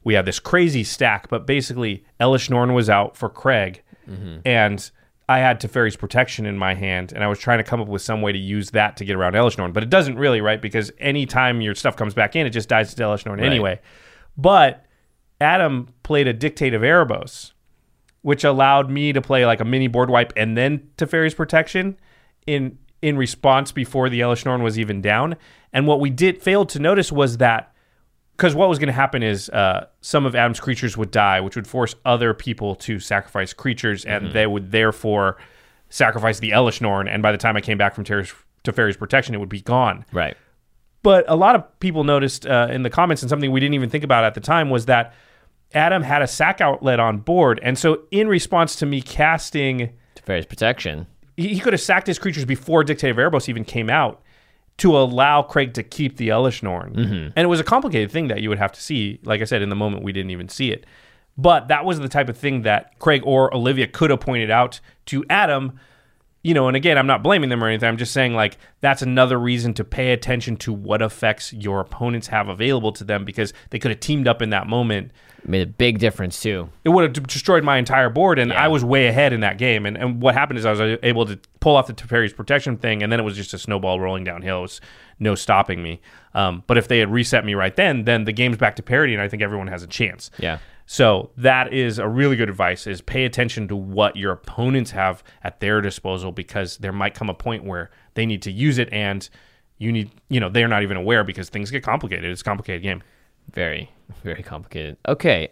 we had this crazy stack, but basically Elesh Norn was out for Craig, and I had Teferi's Protection in my hand, and I was trying to come up with some way to use that to get around Elesh Norn, but it doesn't really, right? Because anytime your stuff comes back in, it just dies to Elesh Norn anyway. But Adam played a Dictate of Erebos, which allowed me to play like a mini board wipe and then Teferi's Protection in response before the Elesh Norn was even down. And what we failed to notice was that, because what was going to happen is some of Adam's creatures would die, which would force other people to sacrifice creatures, and they would therefore sacrifice the Elesh Norn, and by the time I came back from Teferi's Protection, it would be gone. Right. But a lot of people noticed in the comments, and something we didn't even think about at the time, was that Adam had a sack outlet on board, and so in response to me casting Teferi's Protection, he could have sacked his creatures before Dictate of Erebos even came out to allow Craig to keep the Elesh Norn. And it was a complicated thing that you would have to see. Like I said, in the moment, we didn't even see it. But that was the type of thing that Craig or Olivia could have pointed out to Adam. You know, and again, I'm not blaming them or anything. I'm just saying, like, that's another reason to pay attention to what effects your opponents have available to them, because they could have teamed up in that moment. Made a big difference, too. It would have destroyed my entire board, and I was way ahead in that game. And what happened is I was able to pull off the Teferi's Protection thing, and then it was just a snowball rolling downhill. It was no stopping me. But if they had reset me right then the game's back to parity, and I think everyone has a chance. Yeah. So that is a really good advice, is pay attention to what your opponents have at their disposal, because there might come a point where they need to use it, and they're not even aware, because things get complicated. It's a complicated game. Very, very complicated. Okay.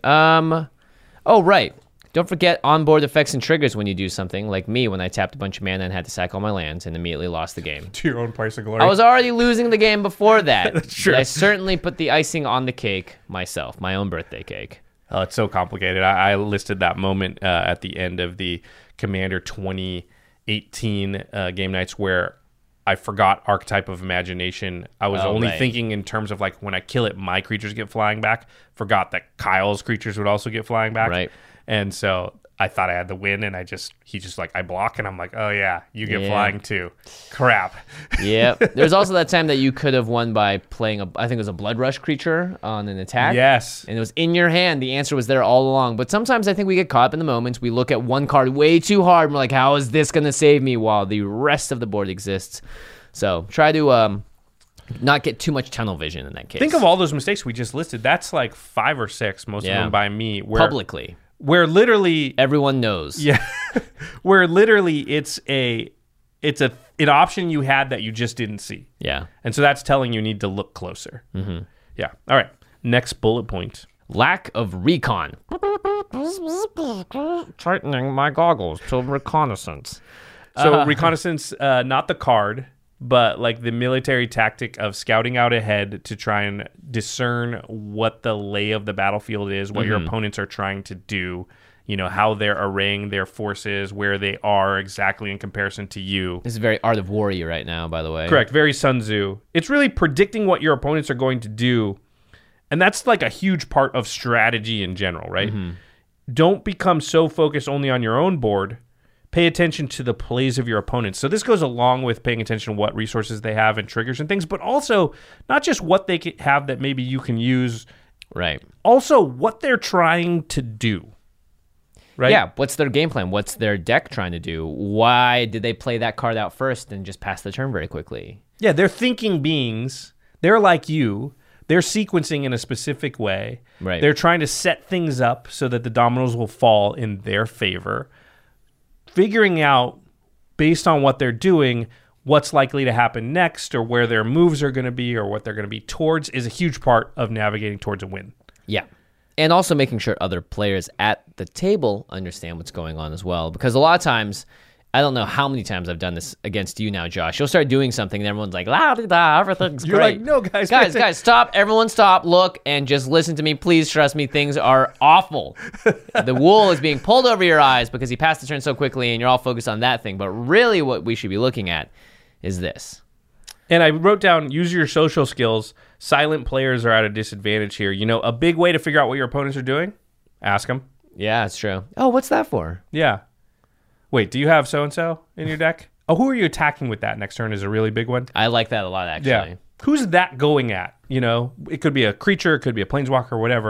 Oh, right. Don't forget onboard effects and triggers when you do something, like me when I tapped a bunch of mana and had to sack all my lands and immediately lost the game. To your own price of glory. I was already losing the game before that. That's true. But I certainly put the icing on the cake myself, my own birthday cake. Oh, it's so complicated. I listed that moment at the end of the Commander 2018 game nights where I forgot Archetype of Imagination. I was thinking in terms of, like, when I kill it, my creatures get flying back. Forgot that Kyle's creatures would also get flying back. Right. And so I thought I had the win, and he just like, I block, and I'm like, oh yeah, you get flying too. Crap. Yeah. There's also that time that you could have won by playing I think it was a Blood Rush creature on an attack. Yes. And it was in your hand. The answer was there all along. But sometimes I think we get caught up in the moments. We look at one card way too hard, and we're like, how is this going to save me while the rest of the board exists? So try to not get too much tunnel vision in that case. Think of all those mistakes we just listed. That's like 5 or 6, most of them by me. Publicly. Where literally everyone knows. Yeah. Where literally it's an option you had that you just didn't see. Yeah. And so that's telling you need to look closer. Mm-hmm. Yeah. All right. Next bullet point. Lack of recon. Tightening my goggles to reconnaissance. So reconnaissance, not the card, but like the military tactic of scouting out ahead to try and discern what the lay of the battlefield is, what your opponents are trying to do, how they're arraying their forces, where they are exactly in comparison to you. This is very Art of Warrior right now, by the way. Correct. Very Sun Tzu. It's really predicting what your opponents are going to do. And that's like a huge part of strategy in general, right? Mm-hmm. Don't become so focused only on your own board. Pay attention to the plays of your opponents. So this goes along with paying attention to what resources they have and triggers and things, but also not just what they have that maybe you can use. Right. Also what they're trying to do. Right? Yeah. What's their game plan? What's their deck trying to do? Why did they play that card out first and just pass the turn very quickly? Yeah, they're thinking beings. They're like you. They're sequencing in a specific way. Right. They're trying to set things up so that the dominoes will fall in their favor. Figuring out, based on what they're doing, what's likely to happen next, or where their moves are going to be, or what they're going to be towards, is a huge part of navigating towards a win. Yeah. And also making sure other players at the table understand what's going on as well. Because a lot of times, I don't know how many times I've done this against you now, Josh. You'll start doing something and everyone's like, la-di-da, everything's You're great. like, no, guys. Guys, stop. Everyone stop, look, and just listen to me. Please trust me. Things are awful. The wool is being pulled over your eyes because he passed the turn so quickly and you're all focused on that thing. But really what we should be looking at is this. And I wrote down, use your social skills. Silent players are at a disadvantage here. A big way to figure out what your opponents are doing? Ask them. Yeah, it's true. Oh, what's that for? Yeah. Wait, do you have so-and-so in your deck? Oh, who are you attacking with that next turn is a really big one. I like that a lot, actually. Yeah. Who's that going at? It could be a creature, it could be a planeswalker, whatever.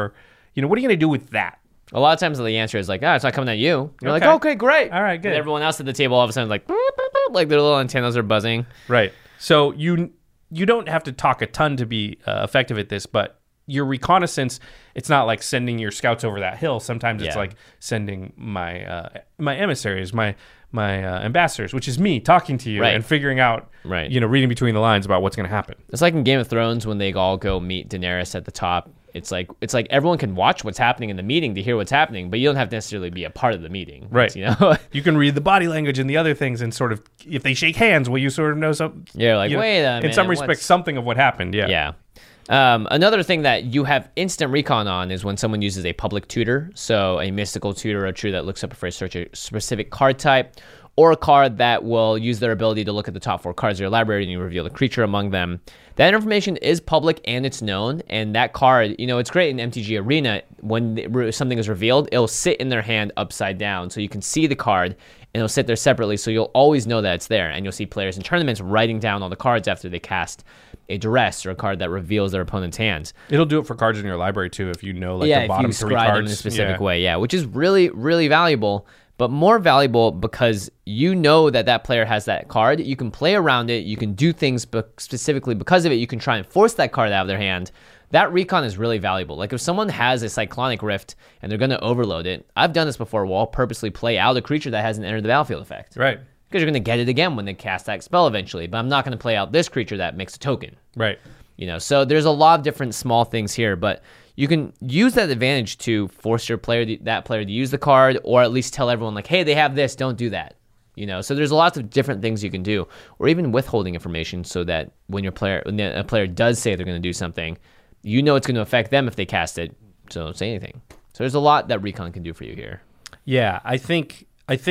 what are you going to do with that? A lot of times the answer is like, it's not coming at you. You're like, Okay. okay, great. All right, good. And everyone else at the table all of a sudden is like, boop, boop, boop, like their little antennas are buzzing. Right. So you don't have to talk a ton to be effective at this, but your reconnaissance, it's not like sending your scouts over that hill. Sometimes it's like sending my emissaries, my ambassadors, which is me talking to you and figuring out, reading between the lines about what's going to happen. It's like in Game of Thrones when they all go meet Daenerys at the top. It's like everyone can watch what's happening in the meeting to hear what's happening, but you don't have to necessarily be a part of the meeting. Right. You can read the body language and the other things, and sort of, if they shake hands, you sort of know something. Yeah, like, wait a minute. In some respects, something of what happened. Yeah. Yeah. Another thing that you have instant recon on is when someone uses a public tutor, so a mystical tutor or tutor that looks up for a specific card type, or a card that will use their ability to look at the top 4 cards of your library and you reveal the creature among them. That information is public and it's known, and that card, it's great in MTG Arena. When something is revealed, it'll sit in their hand upside down, so you can see the card, and it'll sit there separately, so you'll always know that it's there, and you'll see players in tournaments writing down all the cards after they cast a duress or a card that reveals their opponent's hands. It'll do it for cards in your library too, if you know the bottom 3 cards. Them in a specific way, which is really, really valuable, but more valuable because you know that player has that card. You can play around it. You can do things specifically because of it. You can try and force that card out of their hand. That recon is really valuable. Like if someone has a Cyclonic Rift and they're going to overload it, I've done this before where I'll purposely play out a creature that hasn't entered the battlefield effect. Right. Because you're going to get it again when they cast that spell eventually, but I'm not going to play out this creature that makes a token. Right. So there's a lot of different small things here, but you can use that advantage to force that player to use the card, or at least tell everyone like, hey, they have this, don't do that. So there's lots of different things you can do, or even withholding information so that when a player does say they're going to do something, it's going to affect them if they cast it, so don't say anything. So there's a lot that recon can do for you here. Yeah, I think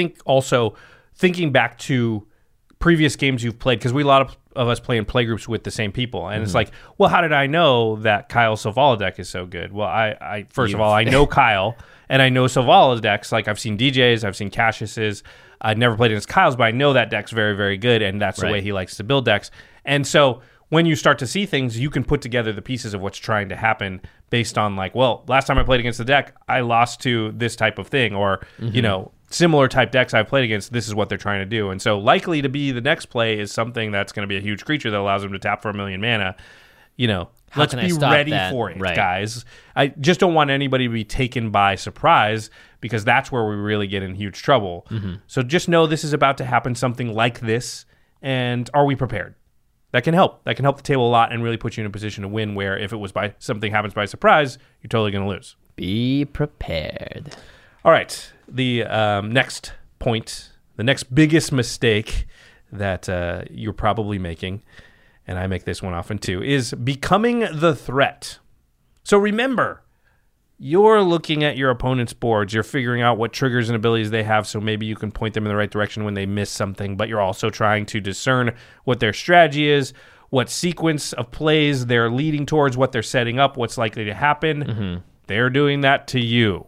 also thinking back to previous games you've played, because a lot of us play in playgroups with the same people, and it's like, well, how did I know that Kyle Selvala deck is so good? Well, I first of all, I know Kyle, and I know Selvala decks. Like I've seen DJ's, I've seen Cassius's. I've never played against Kyle's, but I know that deck's very, very good, and that's the way he likes to build decks. And so when you start to see things, you can put together the pieces of what's trying to happen based on like, well, last time I played against the deck, I lost to this type of thing, or similar type decks I've played against, this is what they're trying to do. And so likely to be the next play is something that's going to be a huge creature that allows them to tap for 1 million mana. Let's be ready for it, guys. I just don't want anybody to be taken by surprise, because that's where we really get in huge trouble. So just know this is about to happen, something like this, and are we prepared? That can help. That can help the table a lot and really put you in a position to win, where if it was by something happens by surprise, you're totally going to lose. Be prepared. All right. The next point, the next biggest mistake that you're probably making, and I make this one often too, is becoming the threat. So remember, you're looking at your opponent's boards. You're figuring out what triggers and abilities they have, so maybe you can point them in the right direction when they miss something, but you're also trying to discern what their strategy is, what sequence of plays they're leading towards, what they're setting up, what's likely to happen. They're doing that to you.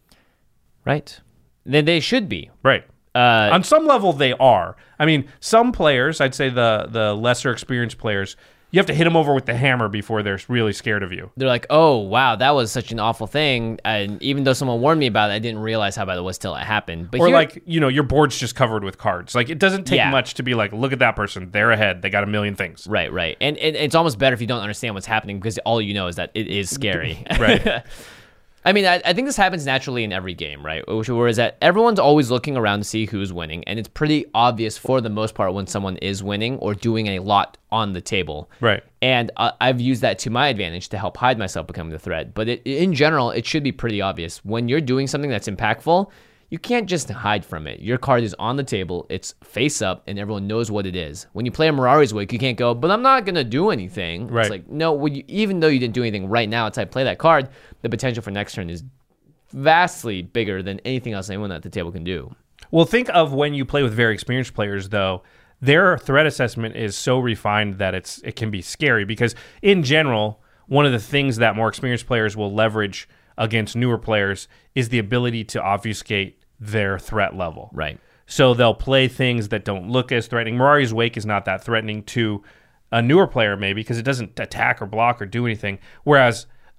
Right. Then they should be. Right. On some level, they are. I mean, some players, I'd say the lesser experienced players, you have to hit them over with the hammer before they're really scared of you. They're like, oh, wow, that was such an awful thing. And even though someone warned me about it, I didn't realize how bad it was till it happened. But your board's just covered with cards. Like, it doesn't take much to be like, look at that person. They're ahead. They got 1 million things. Right. And it's almost better if you don't understand what's happening, because all you know is that it is scary. Right. I mean, I think this happens naturally in every game, right? Whereas that everyone's always looking around to see who's winning, and it's pretty obvious for the most part when someone is winning or doing a lot on the table. Right. And I've used that to my advantage to help hide myself becoming the threat. But in general, it should be pretty obvious. When you're doing something that's impactful, you can't just hide from it. Your card is on the table, it's face up, and everyone knows what it is. When you play a Mirari's Wake, you can't go, but I'm not going to do anything. Right. It's like, no, even though you didn't do anything right now until I play that card, the potential for next turn is vastly bigger than anything else anyone at the table can do. Well, think of when you play with very experienced players, though. Their threat assessment is so refined that it can be scary, because in general, one of the things that more experienced players will leverage against newer players is the ability to obfuscate their threat level. Right. So they'll play things that don't look as threatening. Mirari's Wake is not that threatening to a newer player, maybe, because it doesn't attack or block or do anything. Whereas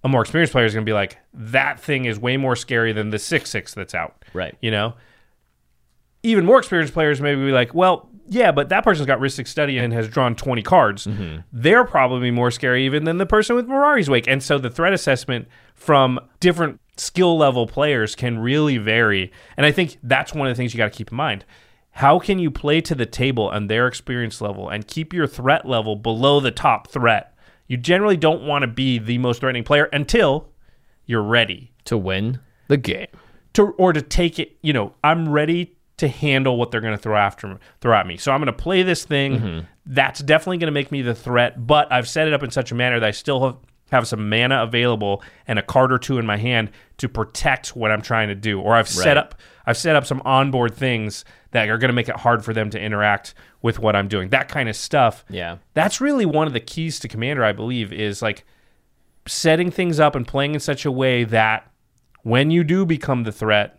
a more experienced player is going to be like, that thing is way more scary than the 6/6 that's out. Right. You know? Even more experienced players maybe be like, well, yeah, but that person's got Rhystic Study and has drawn 20 cards. Mm-hmm. They're probably more scary even than the person with Mirari's Wake. And so the threat assessment from different skill level players can really vary. And I think that's one of the things you got to keep in mind. How can you play to the table and their experience level and keep your threat level below the top threat? You generally don't want to be the most threatening player until you're ready to win the game. Or to take it, you know, I'm ready to handle what they're going to throw at me. So I'm going to play this thing. That's definitely going to make me the threat, but I've set it up in such a manner that I still have some mana available and a card or two in my hand to protect what I'm trying to do. Or I've set up some onboard things that are going to make it hard for them to interact with what I'm doing. That kind of stuff. Yeah. That's really one of the keys to Commander, I believe, is like setting things up and playing in such a way that when you do become the threat,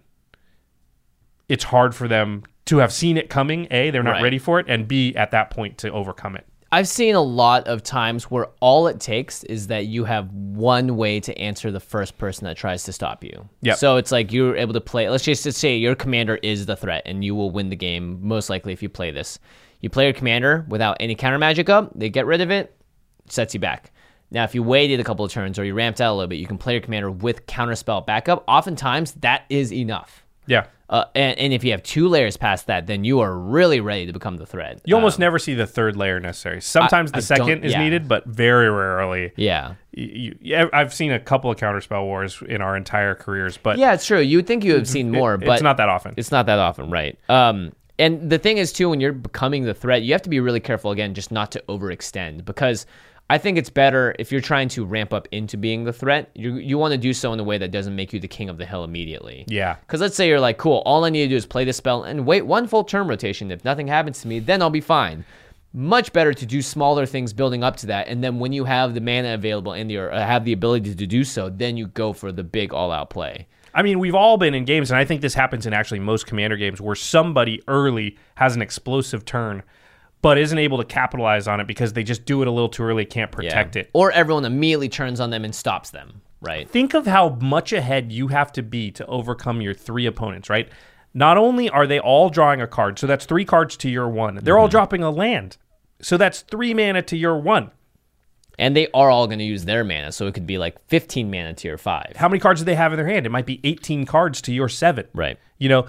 it's hard for them to have seen it coming. A, they're not ready for it, and B, at that point to overcome it. I've seen a lot of times where all it takes is that you have one way to answer the first person that tries to stop you. Yep. So it's like you're able to play, let's just say your commander is the threat and you will win the game most likely if you play this. You play your commander without any counter magic up, they get rid of it, sets you back. Now, if you waited a couple of turns or you ramped out a little bit, you can play your commander with counterspell backup. Oftentimes, that is enough. Yeah. And if you have 2 layers past that, then you are really ready to become the threat. You almost never see the 3rd layer necessary. Sometimes the second is needed, but very rarely. Yeah. I've seen a couple of counterspell wars in our entire careers, but yeah, it's true. You would think you have seen more, but it's not that often. It's not that often, right? And the thing is, too, when you're becoming the threat, you have to be really careful, again, just not to overextend, because I think it's better if you're trying to ramp up into being the threat, you want to do so in a way that doesn't make you the king of the hill immediately. Yeah. Because let's say you're like, cool, all I need to do is play this spell and wait 1 full turn rotation. If nothing happens to me, then I'll be fine. Much better to do smaller things building up to that, and then when you have the mana available and have the ability to do so, then you go for the big all-out play. I mean, we've all been in games, and I think this happens in actually most Commander games, where somebody early has an explosive turn, but isn't able to capitalize on it because they just do it a little too early, can't protect it. Or everyone immediately turns on them and stops them, right? Think of how much ahead you have to be to overcome your 3 opponents, right? Not only are they all drawing a card, so that's 3 cards to your 1. They're all dropping a land, so that's 3 mana to your 1. And they are all going to use their mana, so it could be like 15 mana to your 5. How many cards do they have in their hand? It might be 18 cards to your 7. Right. You know,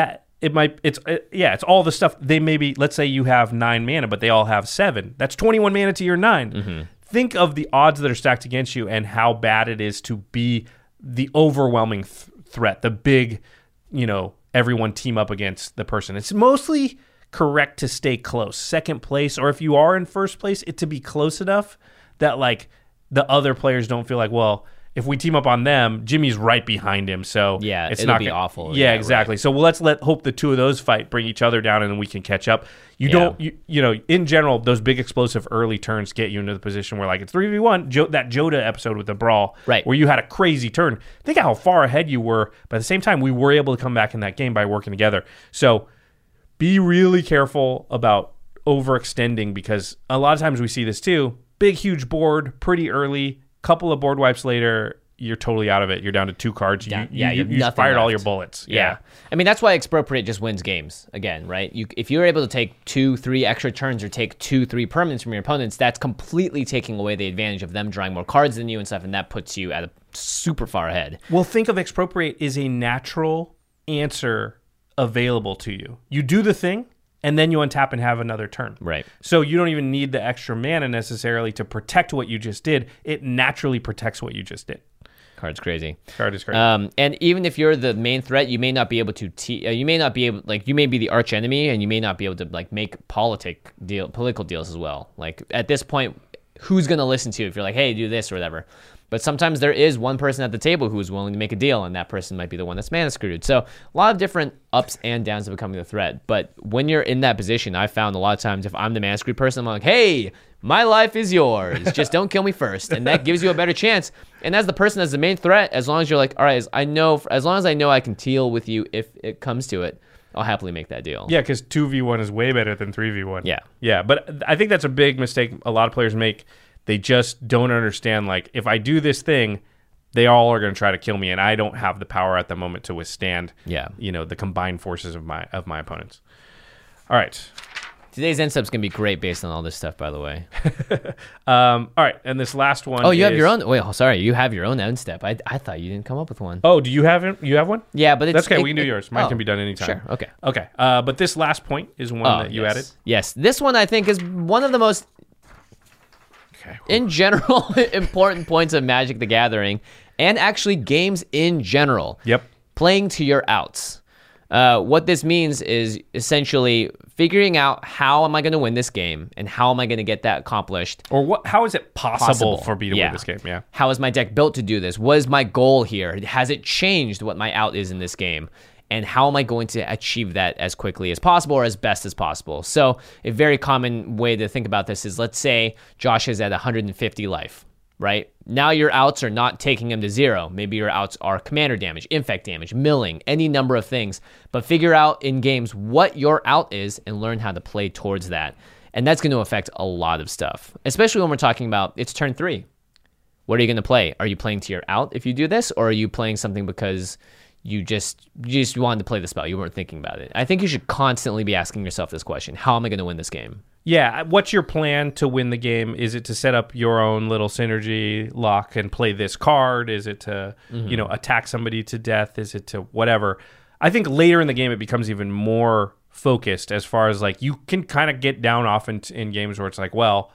it's all the stuff. They maybe, let's say you have 9 mana, but they all have 7. That's 21 mana to your 9. Think of the odds that are stacked against you and how bad it is to be the overwhelming threat, the big, you know, everyone team up against the person. It's mostly correct to stay close. Second place, or if you are in first place, it to be close enough that like the other players don't feel like, well, if we team up on them, Jimmy's right behind him, so yeah, it's it'll not be awful. Yeah, exactly. Right. So let's hope the 2 of those fight, bring each other down, and then we can catch up. You know, in general, those big explosive early turns get you into the position where like it's 3v1. That Joda episode with the brawl, right, where you had a crazy turn. Think how far ahead you were, but at the same time, we were able to come back in that game by working together. So be really careful about overextending, because a lot of times we see this too. Big, huge board, pretty early, couple of board wipes later, you're totally out of it. You're down to 2 cards. You fired all your bullets. Yeah. I mean, that's why Expropriate just wins games, again, right? If you're able to take 2-3 extra turns or take 2-3 permanents from your opponents, that's completely taking away the advantage of them drawing more cards than you and stuff, and that puts you at a super far ahead. Well, think of Expropriate as a natural answer available to you. You do the thing, and then you untap and have another turn. Right. So you don't even need the extra mana necessarily to protect what you just did. It naturally protects what you just did. Card's crazy. Card is crazy. And even if you're the main threat, you may not be able to. You may be the arch enemy, and you may not be able to like make political deals as well. Like at this point, who's gonna listen to you if you're like, hey, do this or whatever? But sometimes there is one person at the table who is willing to make a deal, and that person might be the one that's mana screwed. So a lot of different ups and downs of becoming the threat. But when you're in that position, I've found a lot of times if I'm the mana screwed person, I'm like, hey, my life is yours. Just don't kill me first. And that gives you a better chance. And as the person that's the main threat, as long as you're like, all right, as long as I know I can deal with you if it comes to it, I'll happily make that deal. Yeah, because 2v1 is way better than 3v1. Yeah. Yeah, but I think that's a big mistake a lot of players make. They just don't understand, like, if I do this thing, they all are going to try to kill me, and I don't have the power at the moment to withstand. Yeah. The combined forces of my opponents. All right. Today's end step's gonna be great based on all this stuff, by the way. All right, and this last one. Oh, you have your own. Wait, sorry, you have your own end step. I thought you didn't come up with one. Oh, do you have it? You have one? Yeah, but that's okay. We can do yours. Mine can be done anytime. Sure. Okay. Okay. But this last point is one that you added. Yes, this one I think is one of the most, in general, important points of Magic the Gathering, and actually games in general. Yep. Playing to your outs. What this means is essentially figuring out how am I going to win this game and how am I going to get that accomplished. Or how is it possible for me to win this game? Yeah. How is my deck built to do this? What is my goal here? Has it changed what my out is in this game? And how am I going to achieve that as quickly as possible or as best as possible? So a very common way to think about this is, let's say Josh is at 150 life. Right? Now your outs are not taking him to 0. Maybe your outs are commander damage, infect damage, milling, any number of things. But figure out in games what your out is and learn how to play towards that. And that's going to affect a lot of stuff, especially when we're talking about it's turn 3. What are you going to play? Are you playing to your out if you do this, or are you playing something because you just wanted to play the spell? You weren't thinking about it. I think you should constantly be asking yourself this question. How am I going to win this game? Yeah, what's your plan to win the game? Is it to set up your own little synergy lock and play this card? Is it to, attack somebody to death? Is it to whatever? I think later in the game it becomes even more focused as far as like you can kind of get down off in games where it's like, well,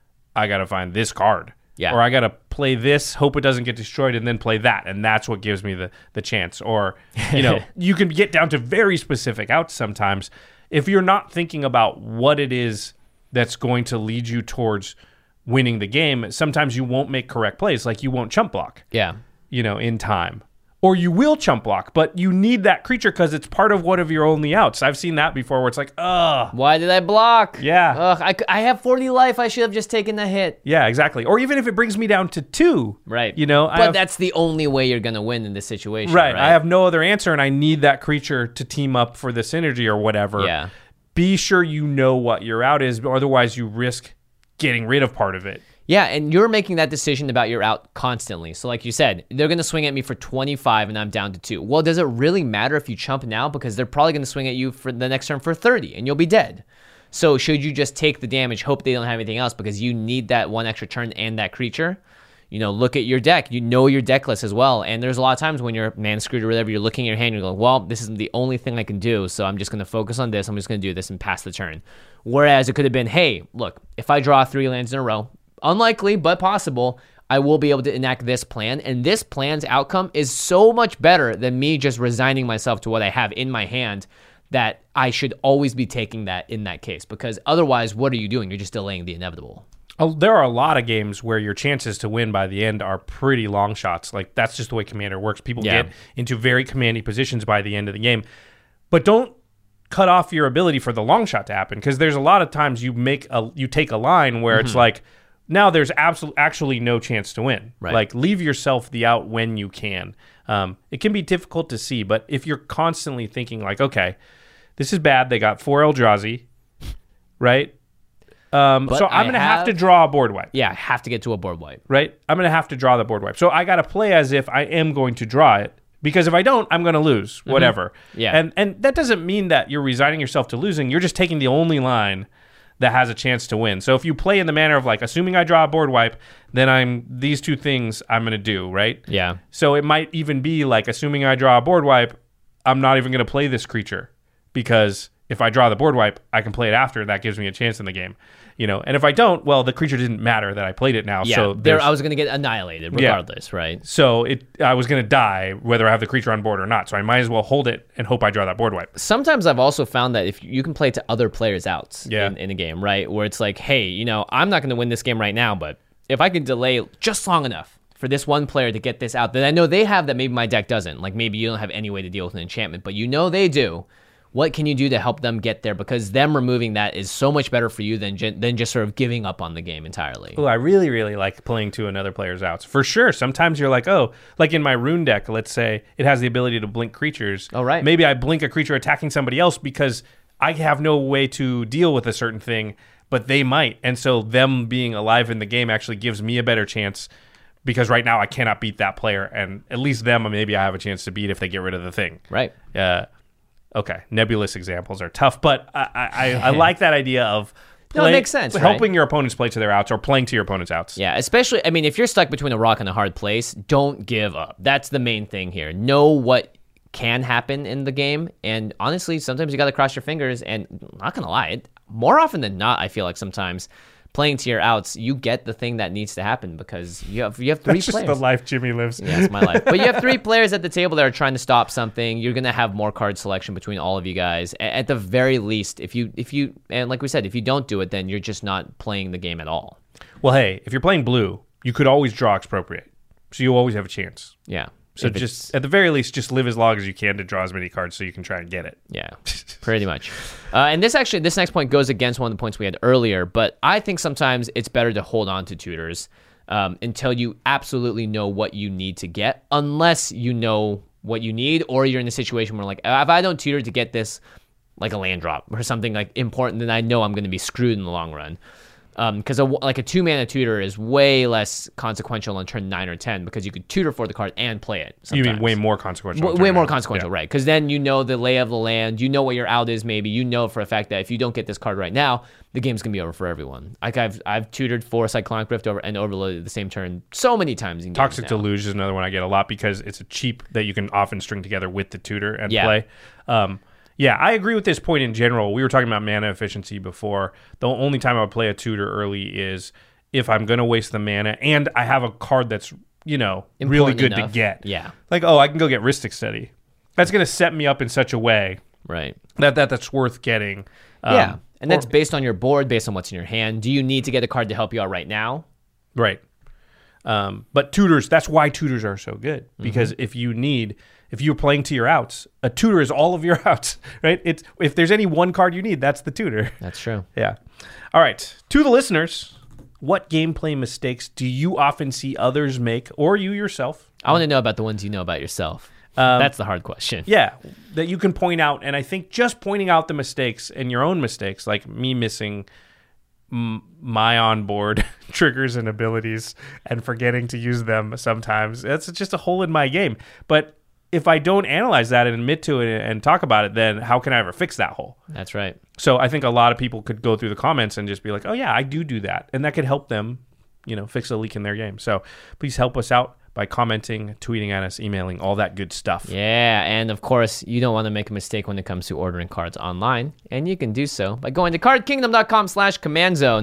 I got to find this card. Yeah. Or I got to play this, hope it doesn't get destroyed, and then play that. And that's what gives me the chance. Or, you can get down to very specific outs sometimes. If you're not thinking about what it is that's going to lead you towards winning the game, sometimes you won't make correct plays. Like you won't chump block. Yeah. In time. Or you will chump block, but you need that creature because it's part of one of your only outs. I've seen that before where it's like, ugh. Why did I block? Yeah. Ugh, I have 40 life. I should have just taken the hit. Yeah, exactly. Or even if it brings me down to 2. Right. But that's the only way you're going to win in this situation. Right. I have no other answer, and I need that creature to team up for the synergy or whatever. Yeah. Be sure you know what your out is, otherwise you risk getting rid of part of it. Yeah, and you're making that decision about your out constantly. So like you said, they're going to swing at me for 25 and I'm down to 2. Well, does it really matter if you chump now? Because they're probably going to swing at you for the next turn for 30 and you'll be dead. So should you just take the damage, hope they don't have anything else because you need that one extra turn and that creature? Look at your deck. You know your deck list as well. And there's a lot of times when you're man screwed or whatever, you're looking at your hand and you're going, well, this is the only thing I can do, so I'm just going to focus on this. I'm just going to do this and pass the turn. Whereas it could have been, hey, look, if I draw 3 lands in a row, unlikely but possible, I will be able to enact this plan. And this plan's outcome is so much better than me just resigning myself to what I have in my hand, that I should always be taking that in that case. Because otherwise, what are you doing? You're just delaying the inevitable. There are a lot of games where your chances to win by the end are pretty long shots. Like, that's just the way Commander works. People get into very commanding positions by the end of the game. But don't cut off your ability for the long shot to happen, because there's a lot of times you take a line where it's like, now there's actually no chance to win. Right. Like, leave yourself the out when you can. It can be difficult to see, but if you're constantly thinking like, okay, this is bad. They got 4 Eldrazi, right? So I'm going to have to draw a board wipe. Yeah, I have to get to a board wipe. Right? I'm going to have to draw the board wipe. So I got to play as if I am going to draw it, because if I don't, I'm going to lose, whatever. Yeah. And that doesn't mean that you're resigning yourself to losing. You're just taking the only line that has a chance to win. So if you play in the manner of like, assuming I draw a board wipe, then these 2 things I'm going to do, right? Yeah. So it might even be like, assuming I draw a board wipe, I'm not even going to play this creature, because if I draw the board wipe, I can play it after. That gives me a chance in the game, And if I don't, well, the creature didn't matter that I played it now. Yeah, so I was going to get annihilated regardless, right? So I was going to die whether I have the creature on board or not. So I might as well hold it and hope I draw that board wipe. Sometimes I've also found that if you can play to other players' outs in a game, right? Where it's like, hey, I'm not going to win this game right now, but if I can delay just long enough for this one player to get this out that I know they have that maybe my deck doesn't. Like maybe you don't have any way to deal with an enchantment, but they do. What can you do to help them get there? Because them removing that is so much better for you than just sort of giving up on the game entirely. Oh, I really, really like playing to another player's outs. For sure. Sometimes you're like, oh, like in my rune deck, let's say it has the ability to blink creatures. Oh, right. Maybe I blink a creature attacking somebody else because I have no way to deal with a certain thing, but they might. And so them being alive in the game actually gives me a better chance because right now I cannot beat that player, and at least them maybe I have a chance to beat if they get rid of the thing. Right. Okay, nebulous examples are tough, but I like that idea of No, it makes sense, helping right? your opponents play to their outs or playing to your opponent's outs. Yeah, especially, I mean, if you're stuck between a rock and a hard place, don't give up. That's the main thing here. Know what can happen in the game, and honestly, sometimes you got to cross your fingers, and I'm not going to lie, more often than not, I feel like sometimes playing to your outs, you get the thing that needs to happen because you have three That's players. just the life Jimmy lives. Yeah, it's my life. But you have 3 players at the table that are trying to stop something. You're going to have more card selection between all of you guys. At the very least, if you and like we said, if you don't do it, then you're just not playing the game at all. Well, hey, if you're playing blue, you could always draw expropriate, so you always have a chance. Yeah. So just at the very least, just live as long as you can to draw as many cards so you can try and get it. Yeah, pretty much. And this next point goes against one of the points we had earlier, but I think sometimes it's better to hold on to tutors until you absolutely know what you need to get, unless you know what you need or you're in a situation where like, if I don't tutor to get this, like a land drop or something like important, then I know I'm going to be screwed in the long run. Because like a 2-mana tutor is way less consequential on turn 9 or 10 because you could tutor for the card and play it. You mean way more consequential? Way more consequential, right? Because then you know the lay of the land, you know what your out is. Maybe you know for a fact that if you don't get this card right now, the game's gonna be over for everyone. Like I've tutored for Cyclonic Rift over and overloaded the same turn so many times. In Toxic Deluge is another one I get a lot because it's a cheap that you can often string together with the tutor and play. Yeah, I agree with this point in general. We were talking about mana efficiency before. The only time I would play a tutor early is if I'm going to waste the mana and I have a card that's, really good enough to get. Yeah. Like, I can go get Rhystic Study. That's going to set me up in such a way right. that's worth getting. Yeah, and that's based on your board, based on what's in your hand. Do you need to get a card to help you out right now? Right. But tutors, that's why tutors are so good. Because if you're playing to your outs, a tutor is all of your outs, right? If there's any one card you need, that's the tutor. That's true. Yeah. All right. To the listeners, what gameplay mistakes do you often see others make or you yourself? I want to know about the ones you know about yourself. That's the hard question. Yeah, that you can point out. And I think just pointing out the mistakes and your own mistakes, like me missing my onboard triggers and abilities and forgetting to use them sometimes, that's just a hole in my game. But if I don't analyze that and admit to it and talk about it, then how can I ever fix that hole? That's right. So I think a lot of people could go through the comments and just be like, oh yeah, I do that. And that could help them, fix a leak in their game. So please help us out by commenting, tweeting at us, emailing, all that good stuff. Yeah, and of course, you don't want to make a mistake when it comes to ordering cards online. And you can do so by going to cardkingdom.com/command zone.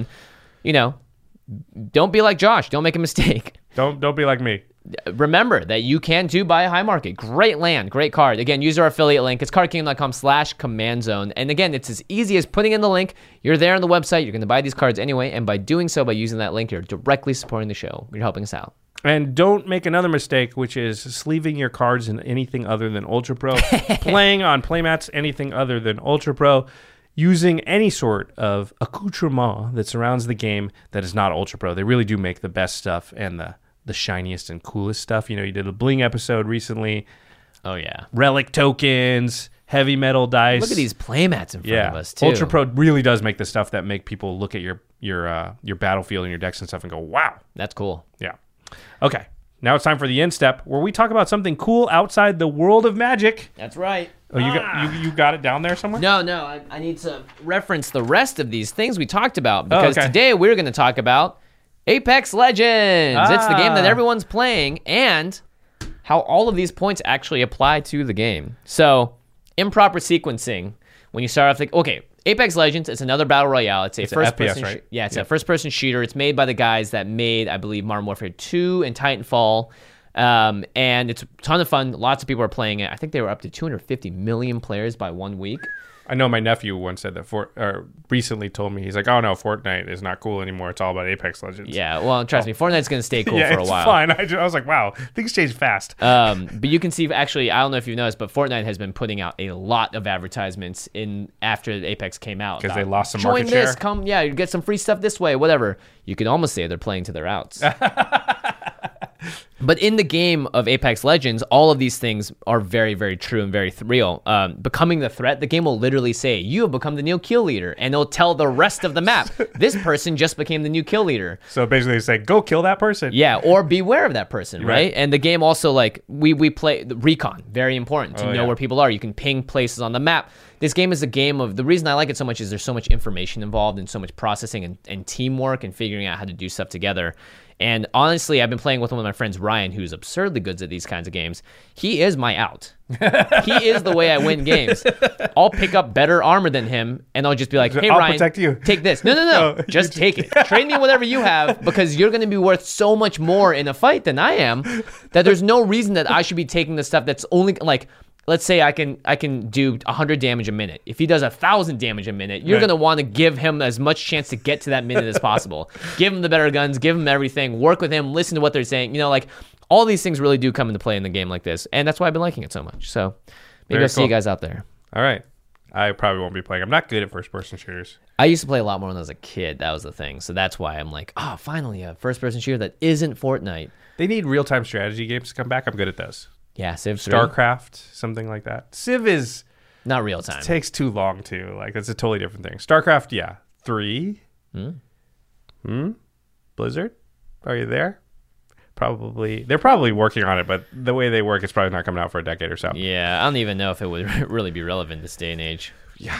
Don't be like Josh. Don't make a mistake. Don't be like me. Remember that you can too buy a high market. Great land, great card. Again, use our affiliate link. It's cardkingdom.com/command zone. And again, it's as easy as putting in the link. You're there on the website. You're going to buy these cards anyway. And by doing so, by using that link, you're directly supporting the show. You're helping us out. And don't make another mistake, which is sleeving your cards in anything other than Ultra Pro. Playing on playmats, anything other than Ultra Pro. Using any sort of accoutrement that surrounds the game that is not Ultra Pro. They really do make the best stuff and the shiniest and coolest stuff. You did a Bling episode recently. Oh, yeah. Relic tokens, heavy metal dice. Look at these playmats in front of us, too. Ultra Pro really does make the stuff that make people look at your battlefield and your decks and stuff and go, wow. That's cool. Yeah. Okay. Now it's time for the end step where we talk about something cool outside the world of Magic. That's right. Oh, you got it down there somewhere? No. I need to reference the rest of these things we talked about because today we're going to talk about Apex Legends. It's the game that everyone's playing and how all of these points actually apply to the game. So, improper sequencing. When you start off, Apex Legends is another battle royale. It's a first-person, right? It's a first-person shooter. It's made by the guys that made, I believe, Modern Warfare 2 and Titanfall. And it's a ton of fun. Lots of people are playing it. I think they were up to 250 million players by 1 week. I know my nephew once said that recently told me, he's like, oh no, Fortnite is not cool anymore. It's all about Apex Legends. Yeah, well, trust me, Fortnite's going to stay cool for a while. Fine. I was like, wow, things change fast. But you can see, actually, I don't know if you've noticed, but Fortnite has been putting out a lot of advertisements after Apex came out. Because they lost some market share. Join this, you get some free stuff this way, whatever. You could almost say they're playing to their outs. But in the game of Apex Legends, all of these things are very, very true and very real. Becoming the threat, the game will literally say, you have become the new kill leader, and it'll tell the rest of the map, this person just became the new kill leader. So basically say, go kill that person. Yeah, or beware of that person, right? And the game also, like, we play the recon, very important to know where people are. You can ping places on the map. This game is a game of, the reason I like it so much is there's so much information involved and so much processing and teamwork and figuring out how to do stuff together. And honestly, I've been playing with one of my friends, Ryan, who's absurdly good at these kinds of games. He is my out. He is the way I win games. I'll pick up better armor than him, and I'll just be like, hey, I'll Ryan, protect you. Take this. No. Just take it. Trade me whatever you have, because you're going to be worth so much more in a fight than I am, that there's no reason that I should be taking the stuff that's only, like, let's say I can do 100 damage a minute. If he does 1,000 damage a minute, you're going to want to give him as much chance to get to that minute as possible. Give him the better guns, give him everything, work with him, listen to what they're saying. You know, like, all these things really do come into play in the game like this, and that's why I've been liking it so much. So maybe I'll see you guys out there. All right. I probably won't be playing. I'm not good at first-person shooters. I used to play a lot more when I was a kid. That was the thing. So that's why I'm like, oh, finally a first-person shooter that isn't Fortnite. They need real-time strategy games to come back. I'm good at those. Yeah, Civ 3. StarCraft, something like that. Civ is not real time. It takes too long too. Like, that's a totally different thing. StarCraft, yeah. 3. Blizzard, are you there? Probably. They're probably working on it, but the way they work, it's probably not coming out for a decade or so. Yeah, I don't even know if it would really be relevant this day and age. Yeah,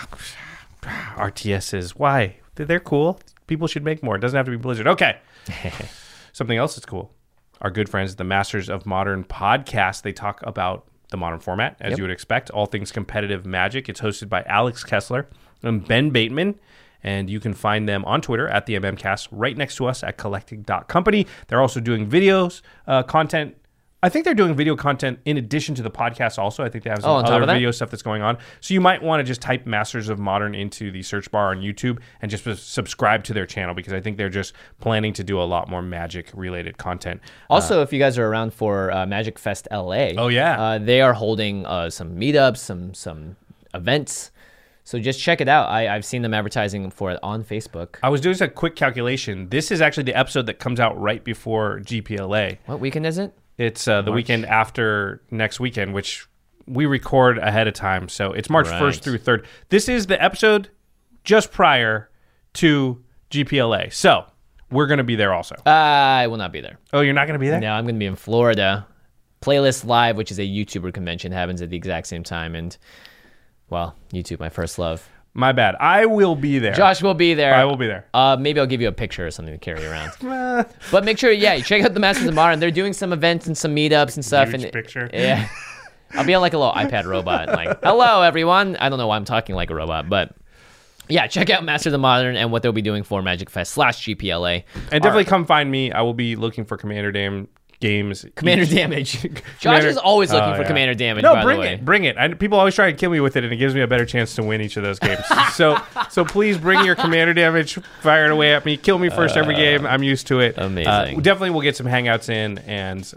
RTSs. Why? They're cool. People should make more. It doesn't have to be Blizzard. Okay. Something else that's cool. Our good friends, the Masters of Modern podcast, they talk about the modern format, as you would expect, all things competitive Magic. It's hosted by Alex Kessler and Ben Bateman, and you can find them on Twitter at the MMCast, right next to us at collecting.company. They're also doing videos, content. I think they're doing video content in addition to the podcast also. I think they have some other video stuff that's going on. So you might want to just type Masters of Modern into the search bar on YouTube and just subscribe to their channel, because I think they're just planning to do a lot more Magic-related content. Also, if you guys are around for Magic Fest LA, they are holding some meetups, some events. So just check it out. I've seen them advertising for it on Facebook. I was doing a quick calculation. This is actually the episode that comes out right before GPLA. What weekend is it? It's the weekend after next weekend, which we record ahead of time. So it's March 1st through 3rd. This is the episode just prior to GPLA. So we're going to be there also. I will not be there. Oh, you're not going to be there? No, I'm going to be in Florida. Playlist Live, which is a YouTuber convention, happens at the exact same time. And, well, YouTube, my first love. My bad. I will be there. Josh will be there. I will be there. Maybe I'll give you a picture or something to carry around. But make sure, you check out the Masters of Modern. They're doing some events and some meetups and stuff. Huge picture. Yeah. I'll be on like a little iPad robot. Like, hello, everyone. I don't know why I'm talking like a robot, but yeah, check out Masters of Modern and what they'll be doing for Magic Fest /GPLA. And definitely come find me. I will be looking for Commander games. Commander Damage. Josh is always looking for Commander Damage. No, by the way. Bring it. People always try to kill me with it, and it gives me a better chance to win each of those games. so please bring your Commander Damage, fire it away at me. Kill me first every game. I'm used to it. Amazing. Definitely we'll get some hangouts in, and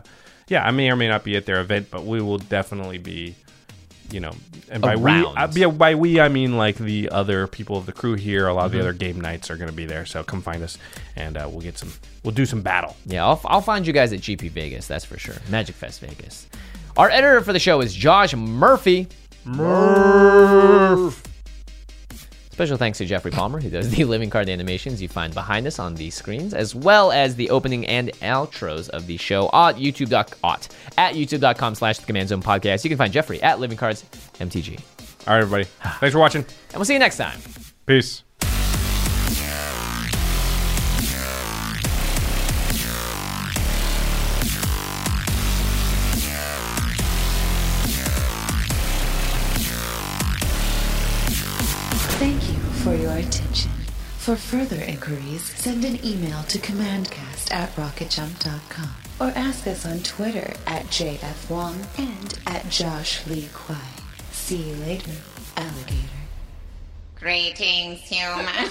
I may or may not be at their event, but we will definitely be, and by we I mean like the other people of the crew here. A lot of the other game nights are going to be there, so come find us, and we'll do some battle. Yeah, I'll find you guys at GP Vegas, that's for sure. Magic Fest Vegas. Our editor for the show is Josh Murphy. Special thanks to Jeffrey Palmer, who does the living card animations you find behind us on the screens, as well as the opening and outros of the show at youtube.com/thecommand zone podcast. You can find Jeffrey at Living Cards MTG. All right, everybody. Thanks for watching. And we'll see you next time. Peace. Thank you for your attention. For further inquiries, send an email to commandcast@rocketjump.com or ask us on Twitter @JFWong and @JoshLeeQuai. See you later, alligator. Greetings, humans.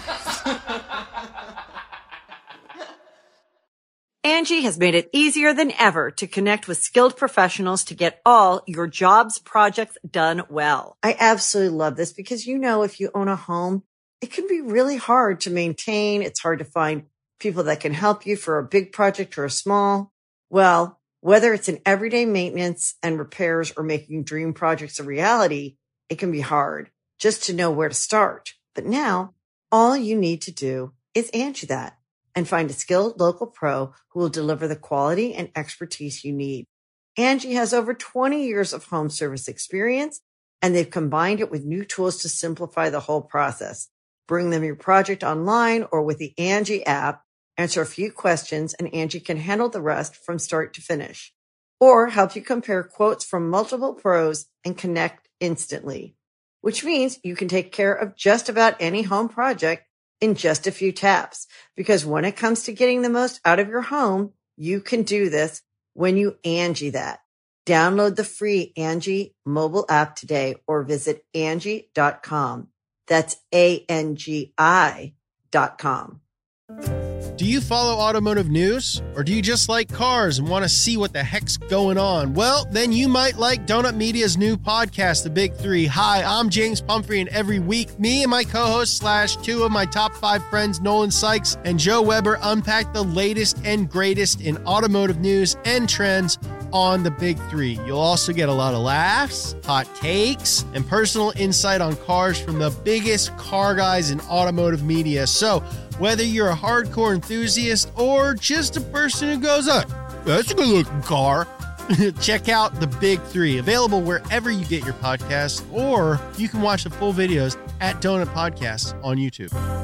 Angie has made it easier than ever to connect with skilled professionals to get all your jobs projects done well. I absolutely love this because, if you own a home, it can be really hard to maintain. It's hard to find people that can help you for a big project or a small. Well, whether it's in everyday maintenance and repairs or making dream projects a reality, it can be hard just to know where to start. But now, all you need to do is Angie that and find a skilled local pro who will deliver the quality and expertise you need. Angie has over 20 years of home service experience, and they've combined it with new tools to simplify the whole process. Bring them your project online or with the Angie app, answer a few questions, and Angie can handle the rest from start to finish. Or help you compare quotes from multiple pros and connect instantly, which means you can take care of just about any home project in just a few taps. Because when it comes to getting the most out of your home, you can do this when you Angie that. Download the free Angie mobile app today or visit Angie.com. That's ANGI.com. Do you follow automotive news? Or do you just like cars and want to see what the heck's going on? Well, then you might like Donut Media's new podcast, The Big Three. Hi, I'm James Pumphrey, and every week, me and my co-host / two of my top 5 friends, Nolan Sykes and Joe Weber, unpack the latest and greatest in automotive news and trends on The Big Three. You'll also get a lot of laughs, hot takes, and personal insight on cars from the biggest car guys in automotive media. So whether you're a hardcore enthusiast or just a person who goes, oh, that's a good looking car, check out The Big Three, available wherever you get your podcasts, or you can watch the full videos at Donut Podcasts on YouTube.